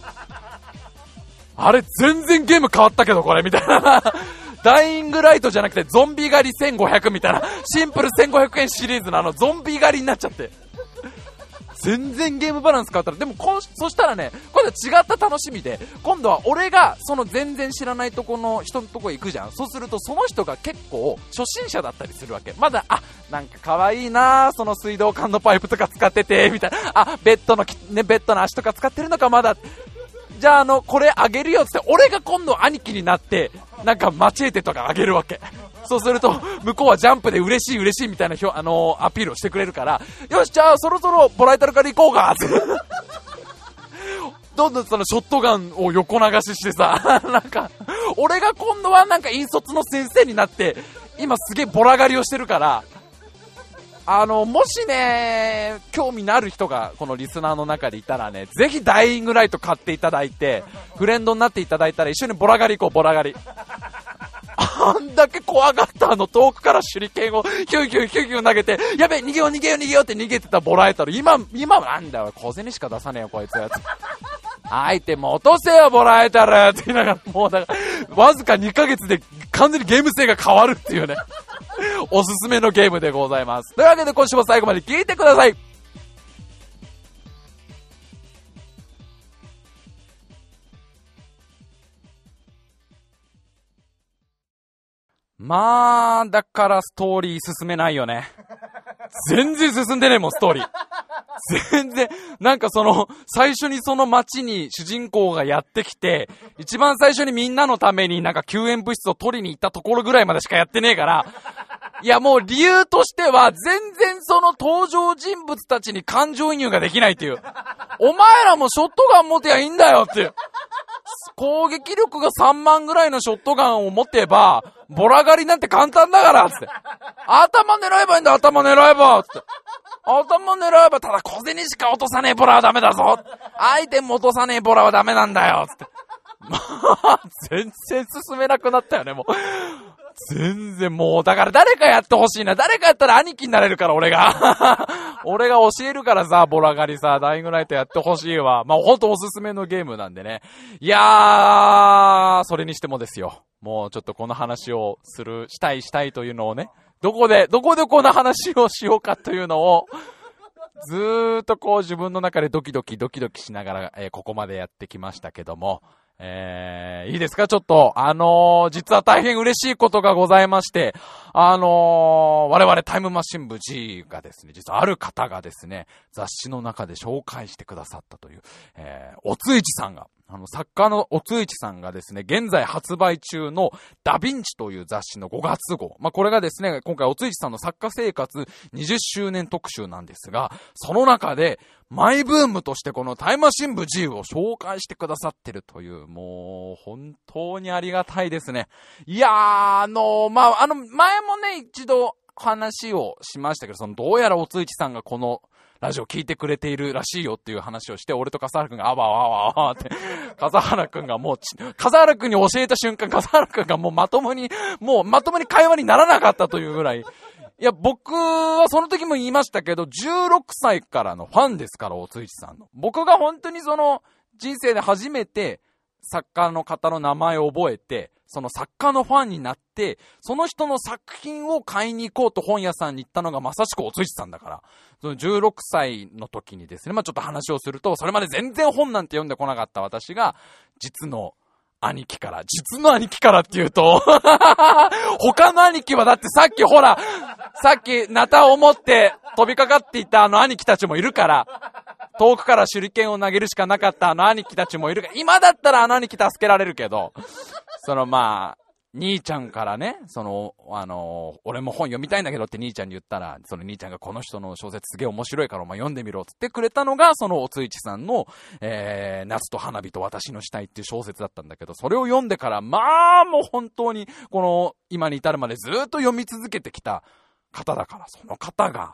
あれ全然ゲーム変わったけどこれみたいな。ダイイングライトじゃなくてゾンビ狩り1500みたいな、シンプル1500円シリーズのゾンビ狩りになっちゃって、全然ゲームバランス変わったら、でもそしたらね、今度は違った楽しみで、今度は俺が全然知らないとこの人のとこ行くじゃん。そうするとその人が結構初心者だったりするわけ。まだなんか可愛いな、その水道管のパイプとか使っててみたいな、ベッドの足とか使ってるのかまだ。じゃあこれあげるよって俺が今度兄貴になってなんかマチエテとかあげるわけ。そうすると向こうはジャンプで嬉しいみたいなアピールをしてくれるから、よしじゃあそろそろボラエタルから行こうかってどんどんショットガンを横流ししてさ、なんか俺が今度はなんか引率の先生になって今すげえボラ狩りをしてるから、もしね興味のある人がこのリスナーの中でいたらね、ぜひダイイングライト買っていただいてフレンドになっていただいたら一緒にボラ狩り行こう。ボラ狩りあんだけ怖がった遠くから手裏剣をヒューヒューヒューヒュー投げて、やべ逃げようって逃げてたボラエタル、今なんだよ小銭しか出さねえよこいつアイテム落とせよボラエタルって言いながら、もうだからわずか2ヶ月で完全にゲーム性が変わるっていうねおすすめのゲームでございます。というわけで今週も最後まで聞いてください。まあだからストーリー進めないよね。全然進んでねえもんストーリー。全然なんか最初にその街に主人公がやってきて、一番最初にみんなのためになんか救援物質を取りに行ったところぐらいまでしかやってねえから、いやもう理由としては全然登場人物たちに感情移入ができないっていう。お前らもショットガン持てやいいんだよっていう。攻撃力が3万ぐらいのショットガンを持てばボラ狩りなんて簡単だからつって、頭狙えばいいんだ、頭狙えばつって、頭狙えばただ小銭しか落とさねえボラはダメだぞ、アイテム落とさねえボラはダメなんだよつって、まあ全然進めなくなったよね。もう全然もうだから誰かやってほしいな。誰かやったら兄貴になれるから俺が俺が教えるからさ、ボラ狩りさ、ダイイングライトやってほしいわ。まあほんとおすすめのゲームなんでね。いやー、それにしてもですよ、もうちょっとこの話をしたいというのをね、どこでこの話をしようかというのをずーっと自分の中でドキドキしながら、ここまでやってきましたけども、いいですかちょっと、実は大変嬉しいことがございまして、我々タイムマシン部 G がですね、実はある方がですね、雑誌の中で紹介してくださったという、おついちさんが、作家のおついちさんがですね、現在発売中のダヴィンチという雑誌の5月号。まあ、これがですね、今回おついちさんの作家生活20周年特集なんですが、その中でマイブームとしてこのタイムマシン部 G を紹介してくださってるという、もう本当にありがたいですね。いやー、前もね、一度話をしましたけど、どうやらおついちさんがこのラジオ聞いてくれているらしいよっていう話をして、俺と笠原くんがあわって、笠原くんが笠原くんに教えた瞬間、笠原くんがもうまともに会話にならなかったというぐらい。いや、僕はその時も言いましたけど、16歳からのファンですから、おついちさんの。僕が本当に人生で初めて作家の方の名前を覚えて、その作家のファンになって、その人の作品を買いに行こうと本屋さんに行ったのがまさしくおついちさんだから、その16歳の時にですね、まあちょっと話をすると、それまで全然本なんて読んでこなかった私が、実の兄貴からって言うと他の兄貴はだってさっきナタを持って飛びかかっていた兄貴たちもいるから、遠くから手裏剣を投げるしかなかった兄貴たちもいるから、今だったら兄貴助けられるけど、兄ちゃんからね、俺も本読みたいんだけどって兄ちゃんに言ったら、その兄ちゃんがこの人の小説すげえ面白いからお前読んでみろって言ってくれたのが、そのおついちさんの、夏と花火と私の死体っていう小説だったんだけど、それを読んでから、まあもう本当に、今に至るまでずっと読み続けてきた方だから、その方が、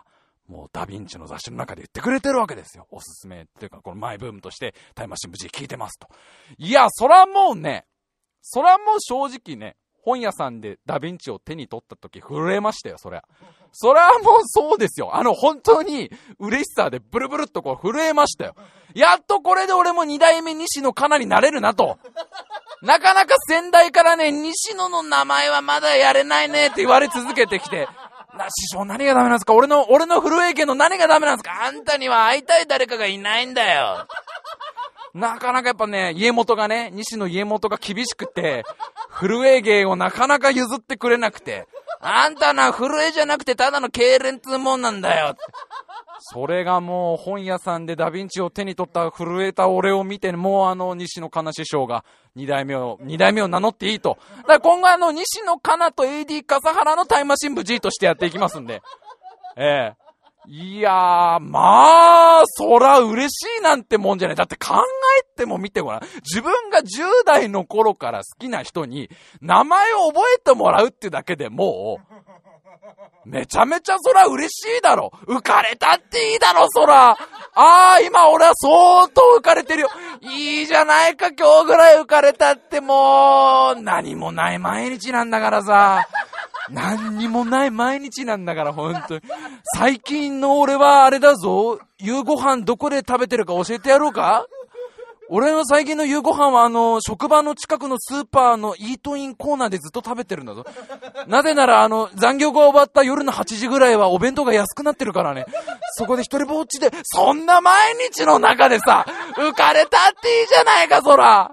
もうダヴィンチの雑誌の中で言ってくれてるわけですよ。おすすめっていうか、このマイブームとしてタイムマシン無事聞いてますと。いや、そらもう正直ね、本屋さんでダヴィンチを手に取った時震えましたよ、そりゃもうそうですよ。本当に嬉しさでブルブルっとこう震えましたよ。やっとこれで俺も2代目西野カナになれるなと。なかなか先代からね、西野の名前はまだやれないねって言われ続けてきて、師匠何がダメなんですか？俺の震え系の何がダメなんですか？あんたには会いたい誰かがいないんだよ。なかなかやっぱね、西野家元が厳しくて、震え芸をなかなか譲ってくれなくて、あんたな、震えじゃなくてただの痙攣つうもんなんだよ。それがもう本屋さんでダヴィンチを手に取った震えた俺を見て、もう西野カナ師匠が2代目を名乗っていいと。だから今後西野カナと AD 笠原のタイムマシン部 G としてやっていきますんで。いやー、まあ、そら嬉しいなんてもんじゃない。だって考えても見てごらん。自分が10代の頃から好きな人に名前を覚えてもらうってだけでもう、めちゃめちゃそら嬉しいだろ。浮かれたっていいだろ、そら。今俺は相当浮かれてるよ。いいじゃないか、今日ぐらい浮かれたってもう、何もない毎日なんだからさ。何にもない毎日なんだから、ほんとに。最近の俺はあれだぞ。夕ご飯どこで食べてるか教えてやろうか？俺の最近の夕ご飯は職場の近くのスーパーのイートインコーナーでずっと食べてるんだぞ。なぜなら残業が終わった夜の8時ぐらいはお弁当が安くなってるからね。そこで一人ぼっちで、そんな毎日の中でさ、浮かれたっていいじゃないか、そら。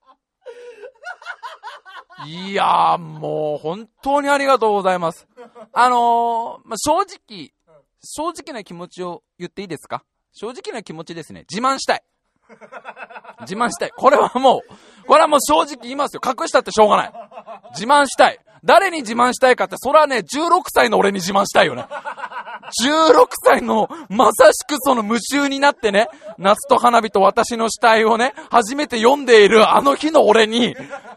いやー、もう本当にありがとうございます。正直な気持ちを言っていいですか？正直な気持ちですね。自慢したい。これはもう正直言いますよ。隠したってしょうがない。自慢したい。誰に自慢したいかって、それはね、16歳の俺に自慢したいよね。16歳のまさしくその夢中になってね、夏と花火と私の死体をね、初めて読んでいるあの日の俺に、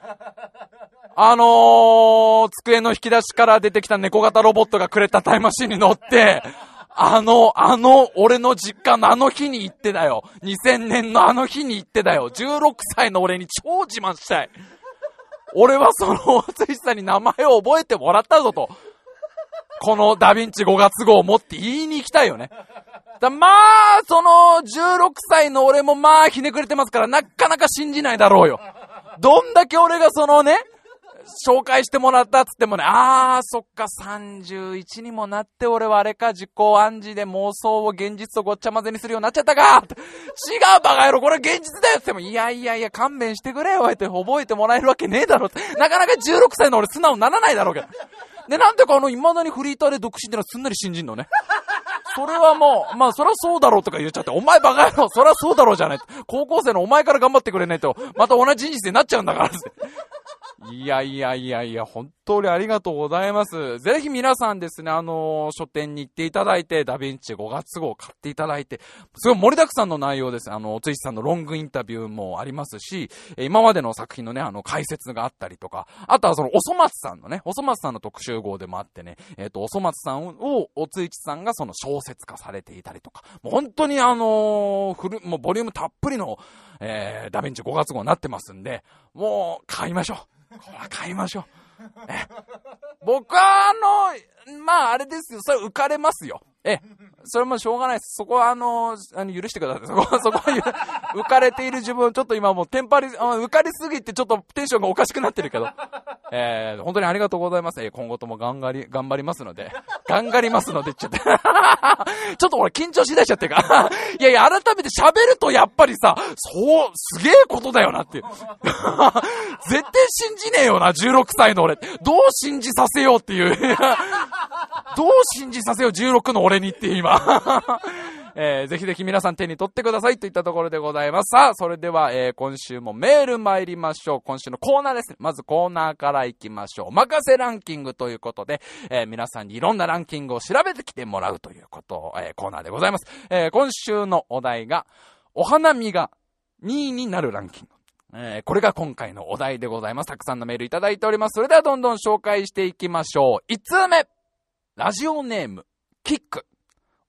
机の引き出しから出てきた猫型ロボットがくれたタイムマシンに乗って、俺の実家のあの日に行ってだよ。2000年のあの日に行ってだよ。16歳の俺に超自慢したい。俺はその大津さんに名前を覚えてもらったぞと。このダヴィンチ5月号を持って言いに行きたいよね。まあ、その16歳の俺もまあひねくれてますから、なかなか信じないだろうよ。どんだけ俺がそのね、紹介してもらったっつってもね、そっか、31にもなって俺はあれか、自己暗示で妄想を現実とごっちゃ混ぜにするようになっちゃったか。違うバカ野郎、これ現実だよって言っても、いや勘弁してくれよって覚えてもらえるわけねえだろって。なかなか16歳の俺素直にならないだろうけど。で、なんでか未だにフリーターで独身ってのはすんなり信じんのね。それはもう、まあそりゃそうだろうとか言っちゃって、お前バカ野郎、そりゃそうだろうじゃない。高校生のお前から頑張ってくれないと、また同じ人生になっちゃうんだからって。いや、本当にありがとうございます。ぜひ皆さんですね、書店に行っていただいて、ダヴィンチ5月号を買っていただいて、すごい盛りだくさんの内容です。おついさんのロングインタビューもありますし、今までの作品のね、解説があったりとか、あとはそのおそ松さんの特集号でもあってね、おそ松さんをおついちさんがその小説化されていたりとか、もう本当にもうボリュームたっぷりの、ダヴィンチ5月号になってますんで、もう買いましょう。これは買いましょう。僕はまああれですよ。それ浮かれますよ。それもしょうがないです。そこは許してください。そこは浮かれている自分、ちょっと今もう浮かれすぎてちょっとテンションがおかしくなってるけど。本当にありがとうございます。今後とも頑張りますので。頑張りますので、ちょっと俺緊張しだしちゃってるから。いや、改めて喋るとやっぱりさ、すげえことだよなっていう。絶対信じねえよな、16歳の俺。どう信じさせようっていう。どう信じさせよう、16の俺にっていう今。ぜひぜひ皆さん手に取ってくださいといったところでございます。さあ、それでは、今週もメール参りましょう。今週のコーナーですね。まずコーナーから行きましょう。おまかせランキングということで、皆さんにいろんなランキングを調べてきてもらうということを、コーナーでございます。今週のお題が、お花見が2位になるランキング。これが今回のお題でございます。たくさんのメールいただいております。それではどんどん紹介していきましょう。5つ目。ラジオネーム、キック。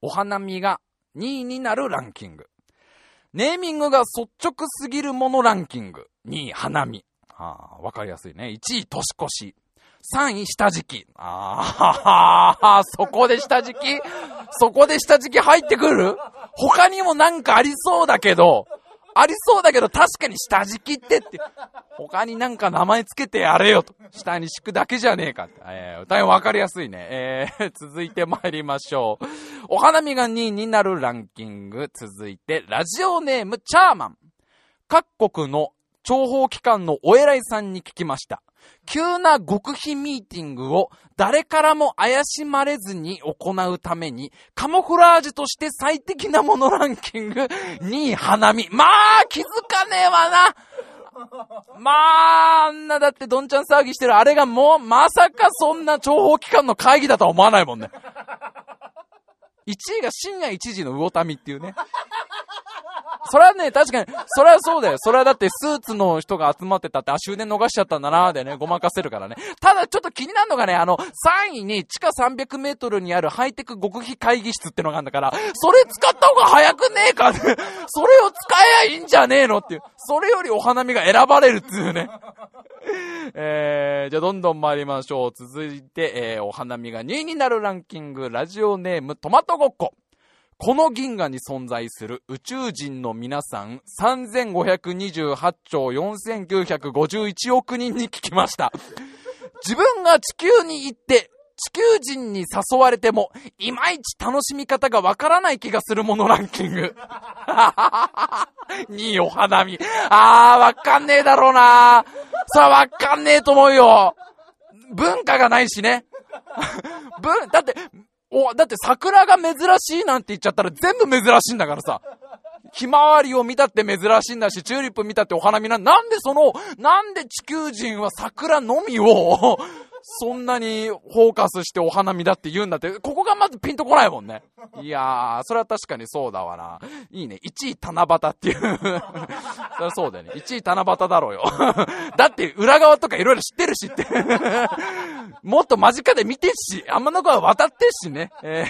お花見が2位になるランキング。ネーミングが率直すぎるものランキング。2位、花見。わかりやすいね。1位、年越し。3位、下敷き。そこで下敷き入ってくる？他にもなんかありそうだけど、確かに下敷きって、他になんか名前つけてやれよと。下に敷くだけじゃねえかって。大変わかりやすいね。続いて参りましょう。お花見が2位になるランキング。続いて、ラジオネームチャーマン。各国の諜報機関のお偉いさんに聞きました。急な極秘ミーティングを誰からも怪しまれずに行うためにカモフラージュとして最適なものランキング2位花見。まあ気づかねえわな。まああんなだってどんちゃん騒ぎしてるあれがもうまさかそんな諜報機関の会議だとは思わないもんね。1位が深夜1時の魚民っていうね。それはね、確かに、それはそうだよ。それはだってスーツの人が集まってたって、終電逃しちゃったんだなーでね、ごまかせるからね。ただちょっと気になるのがね、3位に地下300メートルにあるハイテク極秘会議室ってのがあるんだから、それ使った方が早くねえかって、それを使えばいいんじゃねえのっていう。それよりお花見が選ばれるっていうね。じゃあどんどん参りましょう。続いて、お花見が2位になるランキング、ラジオネームトマトごっこ。この銀河に存在する宇宙人の皆さん3528兆4951億人に聞きました。自分が地球に行って地球人に誘われてもいまいち楽しみ方がわからない気がするものランキング2位お花見。わかんねえだろうな。さあわかんねえと思うよ。文化がないしね。だって桜が珍しいなんて言っちゃったら全部珍しいんだからさ。ひまわりを見たって珍しいんだし、チューリップ見たってお花見なんで地球人は桜のみをそんなにフォーカスしてお花見だって言うんだって、ここがまずピンとこないもんね。いやー、それは確かにそうだわな。いいね。1位七夕っていう。それはそうだよね。1位七夕だろうよ。だって裏側とかいろいろ知ってるしって。もっと間近で見てし、天の川渡ってしね。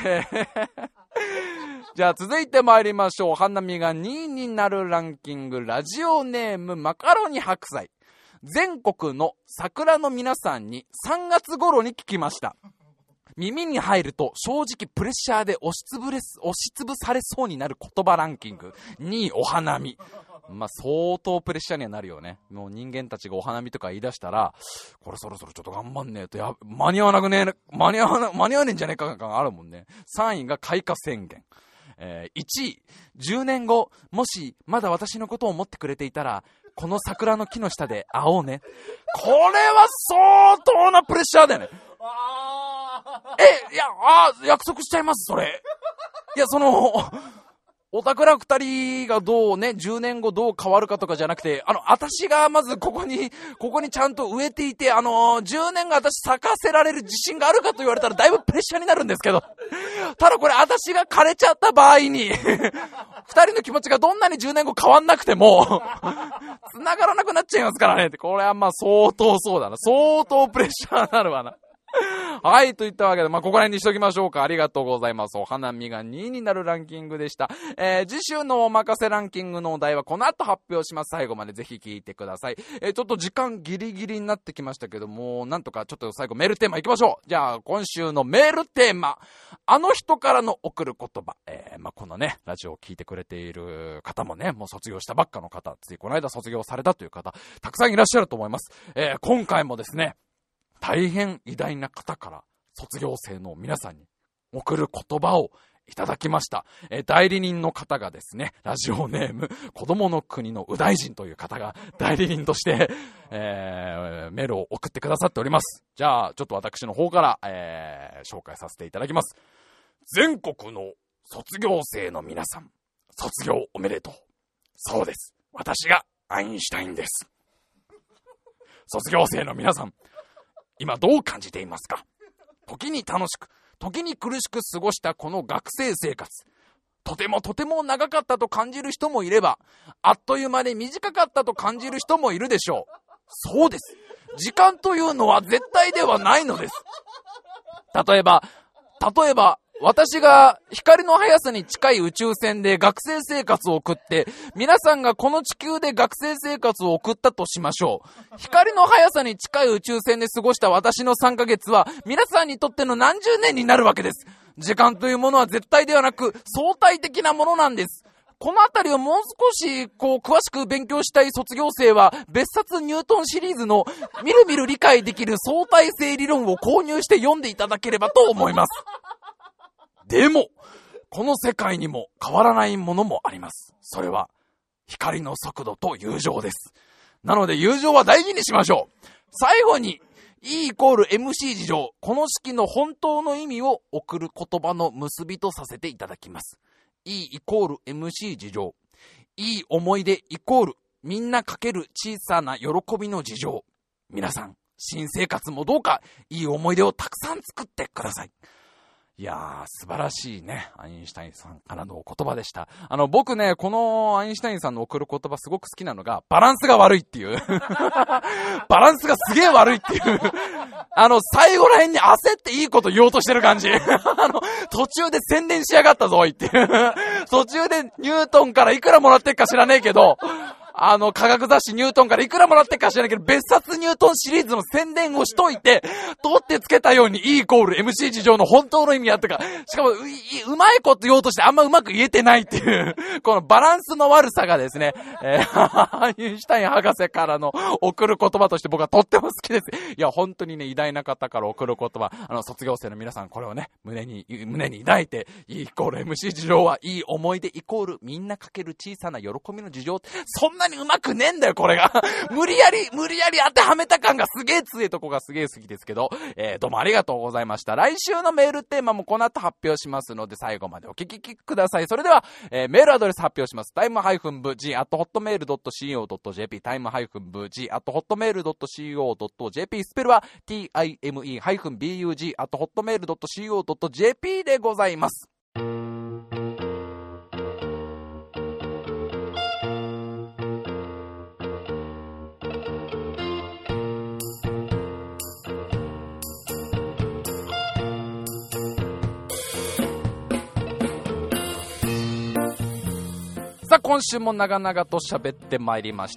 じゃあ続いて参りましょう。お花見が2位になるランキング、ラジオネームマカロニ白菜。全国の桜の皆さんに3月頃に聞きました。耳に入ると正直プレッシャーで押しつぶされそうになる言葉ランキング2位お花見。まあ相当プレッシャーにはなるよね。もう人間たちがお花見とか言い出したら、これそろそろちょっと頑張んねえと間に合わねえんじゃねえかがあるもんね。3位が開花宣言。1位、10年後もしまだ私のことを思ってくれていたらこの桜の木の下で会おうね。これは相当なプレッシャーだよね。約束しちゃいます、それ。いや、おたくら二人がどうね、10年後どう変わるかとかじゃなくて、私がまずここにちゃんと植えていて、10年後私咲かせられる自信があるかと言われたらだいぶプレッシャーになるんですけど。ただこれ私が枯れちゃった場合に、二人の気持ちがどんなに10年後変わんなくても、繋がらなくなっちゃいますからね。これはまあ相当そうだな。相当プレッシャーになるわな。はい、といったわけで、ここら辺にしときましょうか。ありがとうございます。お花見が2位になるランキングでした。次週のおまかせランキングのお題はこの後発表します。最後までぜひ聞いてください。ちょっと時間ギリギリになってきましたけども、なんとかちょっと最後メールテーマいきましょう。じゃあ、今週のメールテーマ。あの人からの送る言葉。このね、ラジオを聞いてくれている方もね、もう卒業したばっかの方、ついこの間卒業されたという方、たくさんいらっしゃると思います。今回もですね、大変偉大な方から卒業生の皆さんに送る言葉をいただきました。代理人の方がですね、ラジオネーム子供の国の右大臣という方が代理人として、メールを送ってくださっております。じゃあちょっと私の方から、紹介させていただきます。全国の卒業生の皆さん、卒業おめでとう。そうです、私がアインシュタインです。卒業生の皆さん、今どう感じていますか？時に楽しく、時に苦しく過ごしたこの学生生活。とてもとても長かったと感じる人もいれば、あっという間で短かったと感じる人もいるでしょう。そうです。時間というのは絶対ではないのです。例えば、 私が光の速さに近い宇宙船で学生生活を送って、皆さんがこの地球で学生生活を送ったとしましょう。光の速さに近い宇宙船で過ごした私の3ヶ月は、皆さんにとっての何十年になるわけです。時間というものは絶対ではなく、相対的なものなんです。このあたりをもう少し詳しく勉強したい卒業生は別冊ニュートンシリーズのみるみる理解できる相対性理論を購入して読んでいただければと思います。でもこの世界にも変わらないものもあります。それは光の速度と友情です。なので友情は大事にしましょう。最後に E=MC 事乗、この式の本当の意味を送る言葉の結びとさせていただきます。E=MC 事乗。いい思い出イコールみんなかける小さな喜びの事情。皆さん、新生活もどうかいい思い出をたくさん作ってください。いやー、素晴らしいね、アインシュタインさんからのお言葉でした。僕ね、このアインシュタインさんの送る言葉すごく好きなのが、バランスが悪いっていう。バランスがすげー悪いっていう。最後ら辺に焦っていいこと言おうとしてる感じ。途中で宣伝しやがったぞ、おいっていう。途中でニュートンからいくらもらってっか知らねえけど、科学雑誌ニュートンからいくらもらってっか知らないけど、別冊ニュートンシリーズの宣伝をしといて、取ってつけたように E=MC 事乗の本当の意味やってか、しかもうまいこと言おうとしてあんまうまく言えてないっていう、このバランスの悪さがですね、アインシュタイン博士からの送る言葉として僕はとっても好きです。いや、本当にね、偉大な方から送る言葉、卒業生の皆さんこれをね、胸に抱いて、E=MC 事乗はいい思い出イコールみんなかける小さな喜びの事情。そんなにうまくねえんだよ、これが。無理やり当てはめた感がすげえ強いとこがすげえ好きですけど、どうもありがとうございました。来週のメールテーマもこの後発表しますので、最後までお聞きください。それでは、メールアドレス発表します。time-bg@hotmail.co.jp time-bg@hotmail.co.jp スペルは time-bug@hotmail.co.jp でございます。さあ、今週も長々と喋ってまいりました。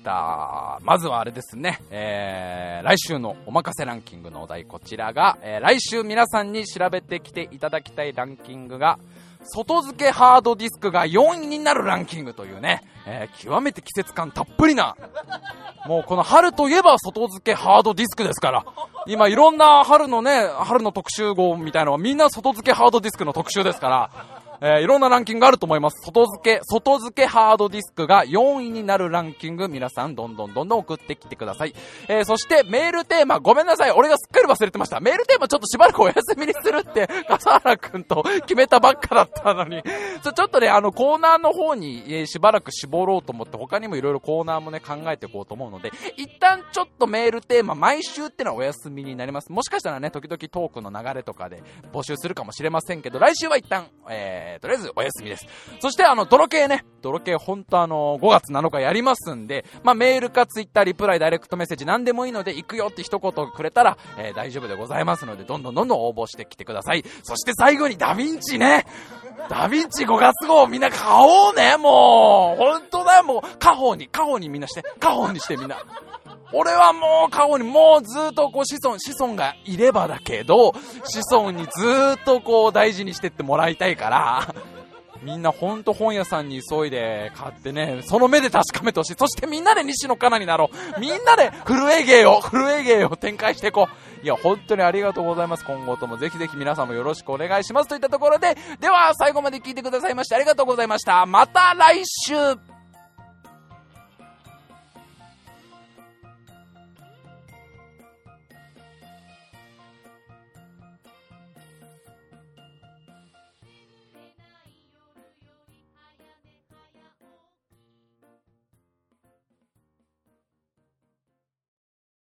まずはあれですね、来週のおまかせランキングのお題、こちらが、来週皆さんに調べてきていただきたいランキングが、外付けハードディスクが4位になるランキングというね、極めて季節感たっぷりな、もうこの春といえば外付けハードディスクですから、今いろんな春の特集号みたいなのはみんな外付けハードディスクの特集ですから、いろんなランキングがあると思います。外付けハードディスクが4位になるランキング、皆さんどんどん送ってきてください。そしてメールテーマ、ごめんなさい、俺がすっかり忘れてました。メールテーマちょっとしばらくお休みにするって笠原くんと決めたばっかだったのに、ちょっとね、コーナーの方に、しばらく絞ろうと思って、他にもいろいろコーナーもね考えていこうと思うので、一旦ちょっとメールテーマ毎週ってのはお休みになります。もしかしたらね、時々トークの流れとかで募集するかもしれませんけど、来週は一旦、とりあえずお休みです。そして泥系本当5月7日やりますんで、メールかツイッターリプライダイレクトメッセージ何でもいいので、行くよって一言くれたら、大丈夫でございますので、どんどん応募してきてください。そして最後にダヴィンチね、ダヴィンチ5月号みんな買おうね、もう本当だよ、もう家宝にみんなして、家宝にしてみんな。俺はもう家宝にもうずっと子孫がいればだけど、子孫にずっと大事にしてってもらいたいから、みんなほんと本屋さんに急いで買ってね、その目で確かめてほしい。そしてみんなで西野カナになろう。みんなで震え芸を展開していこう。いや、本当にありがとうございます。今後ともぜひぜひ皆さんもよろしくお願いしますといったところで、では最後まで聞いてくださいましてありがとうございました。また来週。